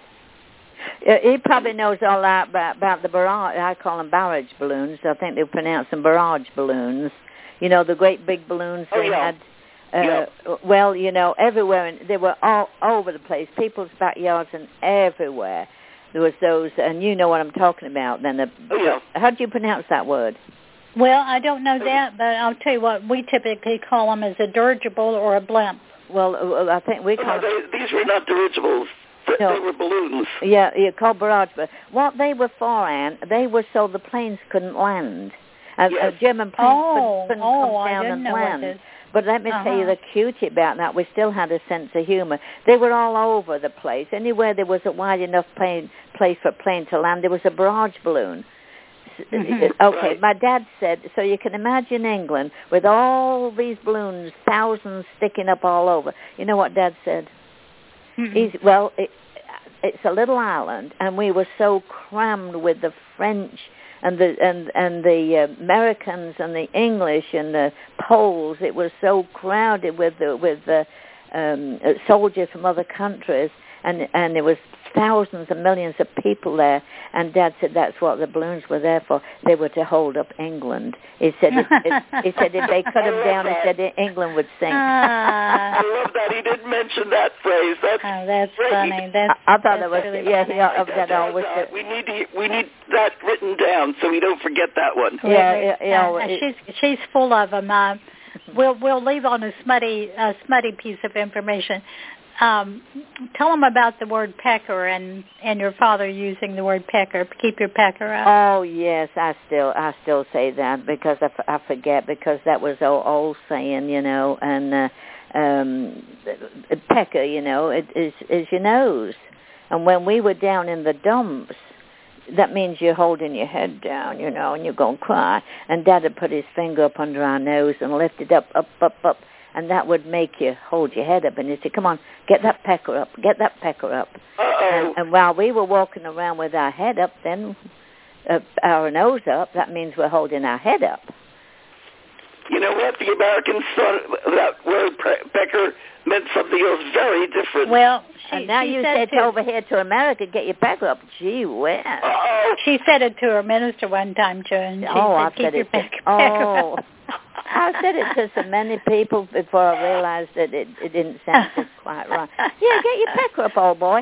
He probably knows all that about the barrage. I call them barrage balloons. I think they pronounce them barrage balloons. You know, the great big balloons they had. Well, you know, everywhere. And they were all over the place, people's backyards and everywhere. There was those, and you know what I'm talking about. Then how do you pronounce that word? Well, I don't know that, but I'll tell you what we typically call them as a dirigible or a blimp. Well, I think we call them... These were not dirigibles. No. They were balloons. Yeah, called barrage. But what they were for, Anne, they were so the planes couldn't land. German planes couldn't come down and land. But let me tell you the cutie about that. We still had a sense of humor. They were all over the place. Anywhere there was a wide enough place for a plane to land, there was a barrage balloon. Mm-hmm. Okay, my dad said, so you can imagine England with all these balloons, thousands sticking up all over. You know what Dad said? Mm-hmm. It's a little island, and we were so crammed with the French and the Americans and the English and the Poles. It was so crowded with the soldiers from other countries, and there was thousands and millions of people there. And Dad said that's what the balloons were there for. They were to hold up England. He said if they cut them down, he said England would sink. I love that. He didn't mention that phrase. That's great. Funny. I thought that was really funny. We need that written down so we don't forget that one. She's full of them. We'll leave on a smutty piece of information. Tell them about the word pecker and your father using the word pecker. Keep your pecker up. Oh yes, I still say that because I forget, because that was old saying, you know. And pecker, you know, is your nose. And when we were down in the dumps, that means you're holding your head down, you know, and you're going to cry. And Dad would put his finger up under our nose and lift it up. And that would make you hold your head up. And he'd say, come on, get that pecker up. And while we were walking around with our head up, then our nose up, that means we're holding our head up. You know what? The Americans thought that word pecker meant something else very different. Well, you said over here to America, get your pecker up. Gee whiz. She said it to her minister one time, Joan. I said it. I said it to so many people before I realized that it didn't sound quite right. Yeah, get your pecker up, old boy.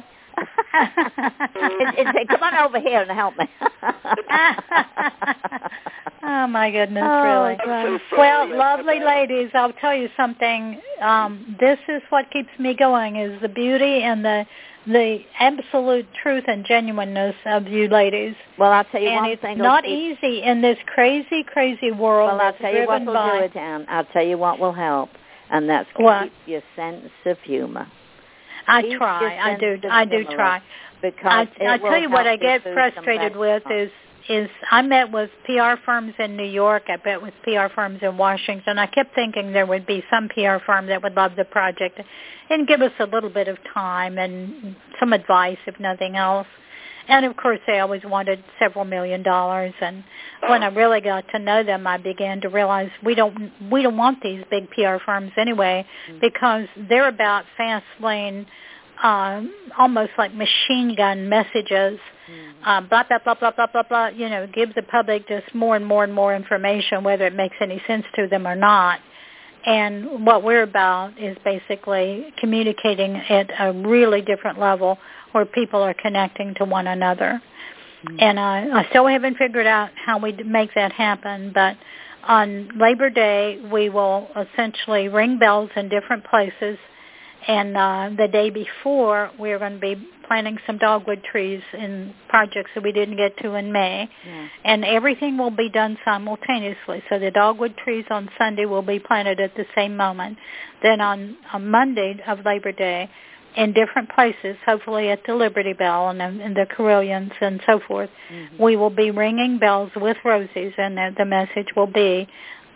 It said, come on over here and help me. Oh, my goodness, really. So well, lovely ladies, I'll tell you something. This is what keeps me going, is the beauty and the absolute truth and genuineness of you ladies. Well, I'll tell you and one it's thing. Not easy in this crazy, crazy world. Well, I'll tell you what will do it, Anne. I'll tell you what will help, and that's keep your sense of humor. I try. I do try. Because I tell you what I get frustrated with is I met with PR firms in New York. I met with PR firms in Washington. I kept thinking there would be some PR firm that would love the project and give us a little bit of time and some advice, if nothing else. And, of course, they always wanted several $1 million. And when I really got to know them, I began to realize we don't want these big PR firms anyway, because they're about fast lane, almost like machine gun messages, blah, blah, blah, blah, blah, blah, blah, give the public just more and more and more information, whether it makes any sense to them or not. And what we're about is basically communicating at a really different level where people are connecting to one another. And I still haven't figured out how we make that happen, but on Labor Day, we will essentially ring bells in different places. And the day before, we're going to be planting some dogwood trees in projects that we didn't get to in May. Yeah. And everything will be done simultaneously. So the dogwood trees on Sunday will be planted at the same moment. Then on Monday of Labor Day, in different places, hopefully at the Liberty Bell and the Carillons and so forth, we will be ringing bells with roses, and the message will be,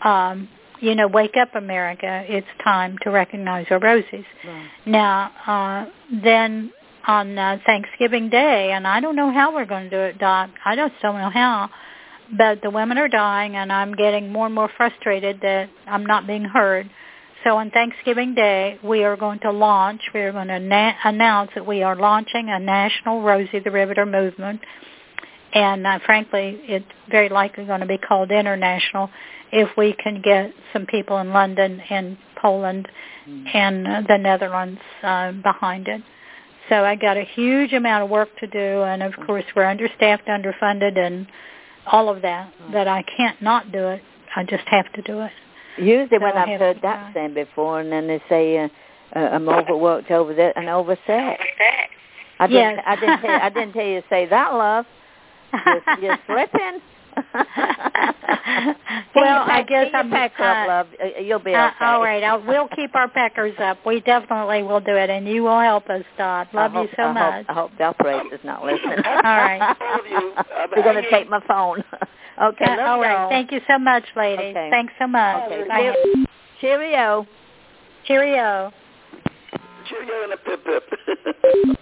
wake up, America. It's time to recognize our roses. Right. Now, then on Thanksgiving Day, and I don't know how we're going to do it, Doc. I just don't know how. But the women are dying, and I'm getting more and more frustrated that I'm not being heard. So on Thanksgiving Day, we are going to announce that we are launching a national Rosie the Riveter movement. And frankly, it's very likely going to be called international if we can get some people in London and Poland and the Netherlands behind it. So I got a huge amount of work to do, and of course we're understaffed, underfunded, and all of that. But I can't not do it. I just have to do it. Usually when I've heard that saying before, and then they say I'm overworked over there and overset. I didn't tell you to say that, love. You're slipping. Well, I guess I'm pack up, love. You'll be okay. All right, we'll keep our peckers up. We definitely will do it, and you will help us, Dot. Love you so much. I hope the operator's not listening. All right. You're going to take my phone. Okay. All right. Thank you so much, ladies. Okay. Thanks so much. Okay. Bye. Cheerio. Cheerio. Cheerio and a pip-pip.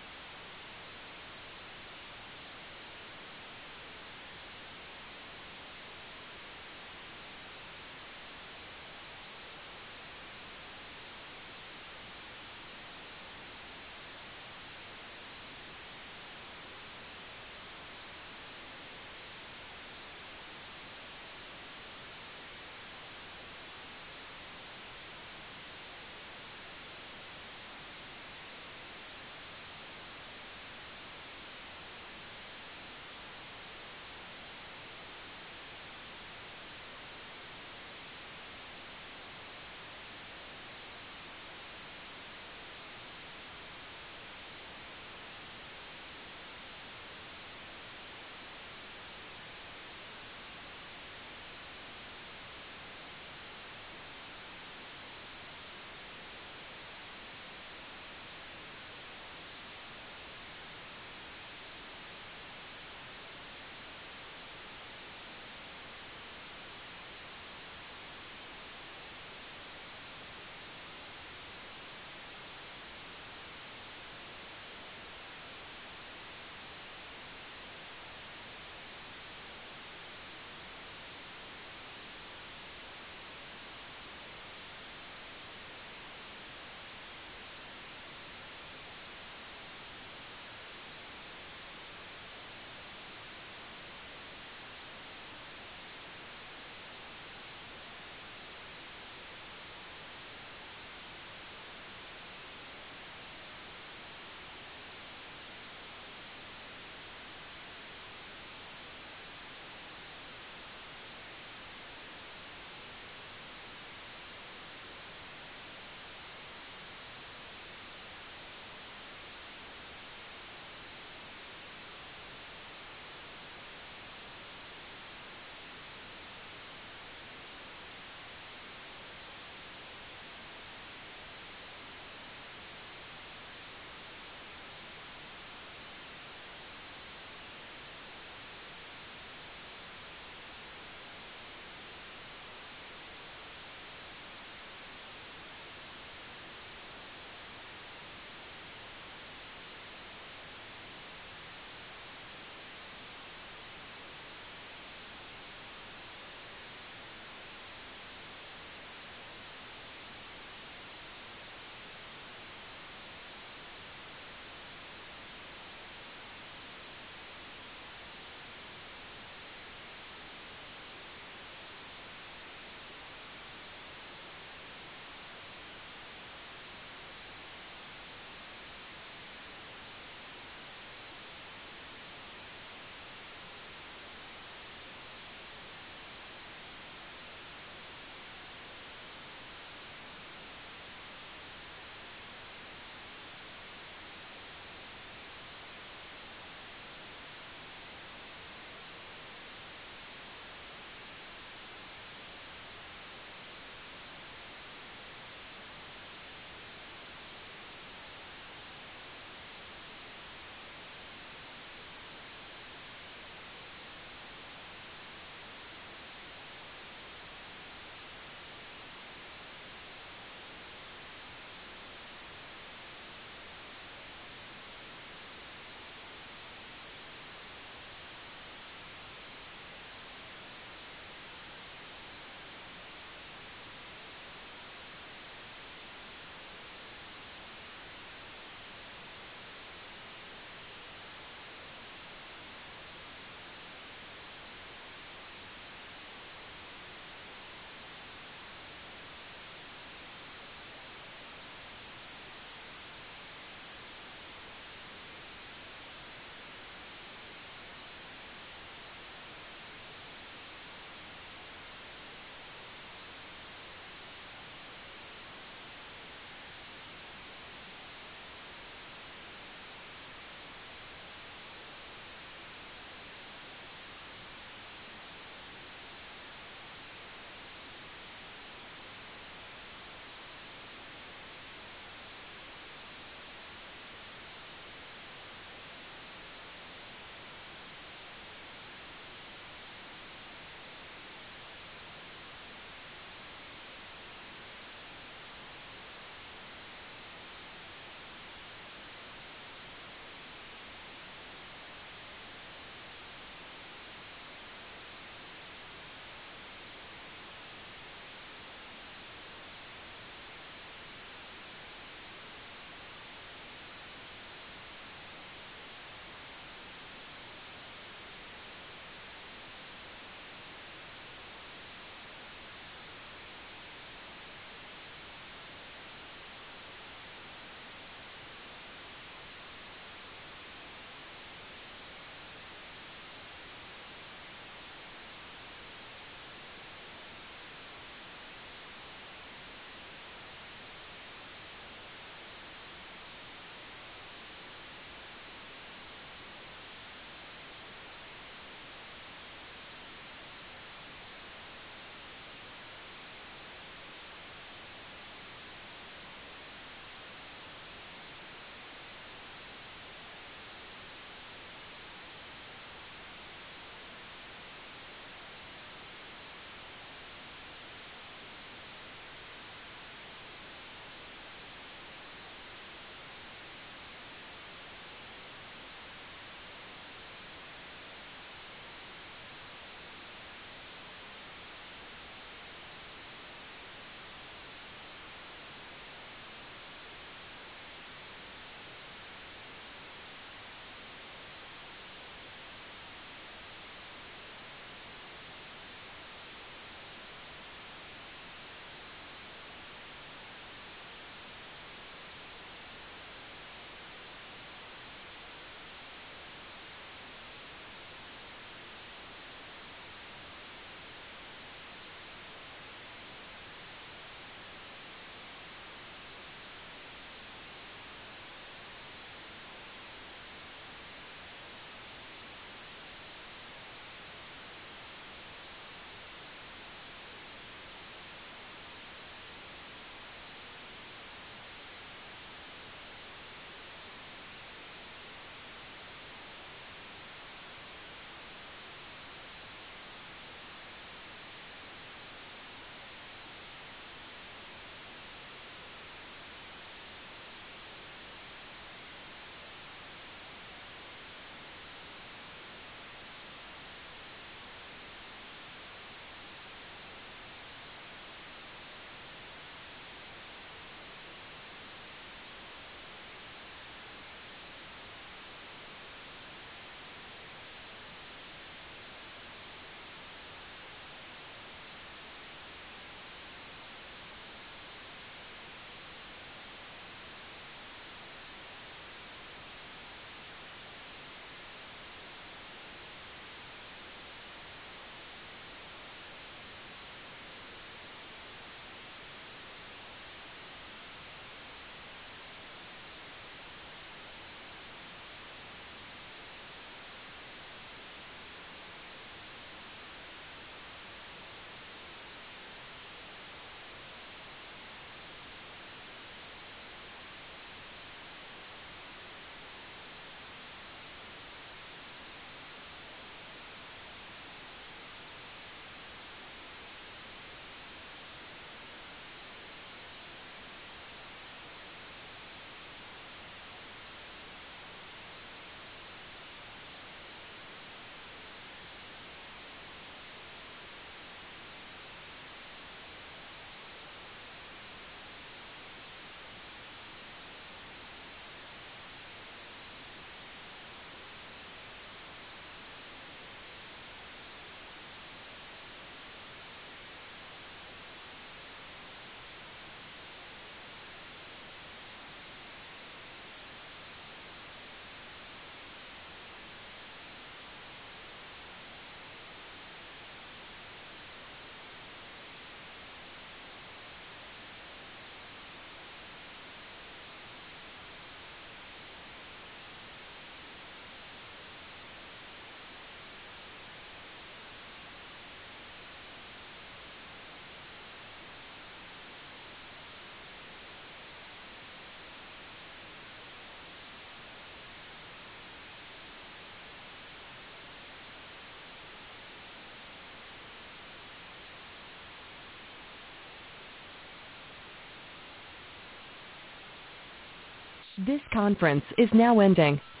This conference is now ending.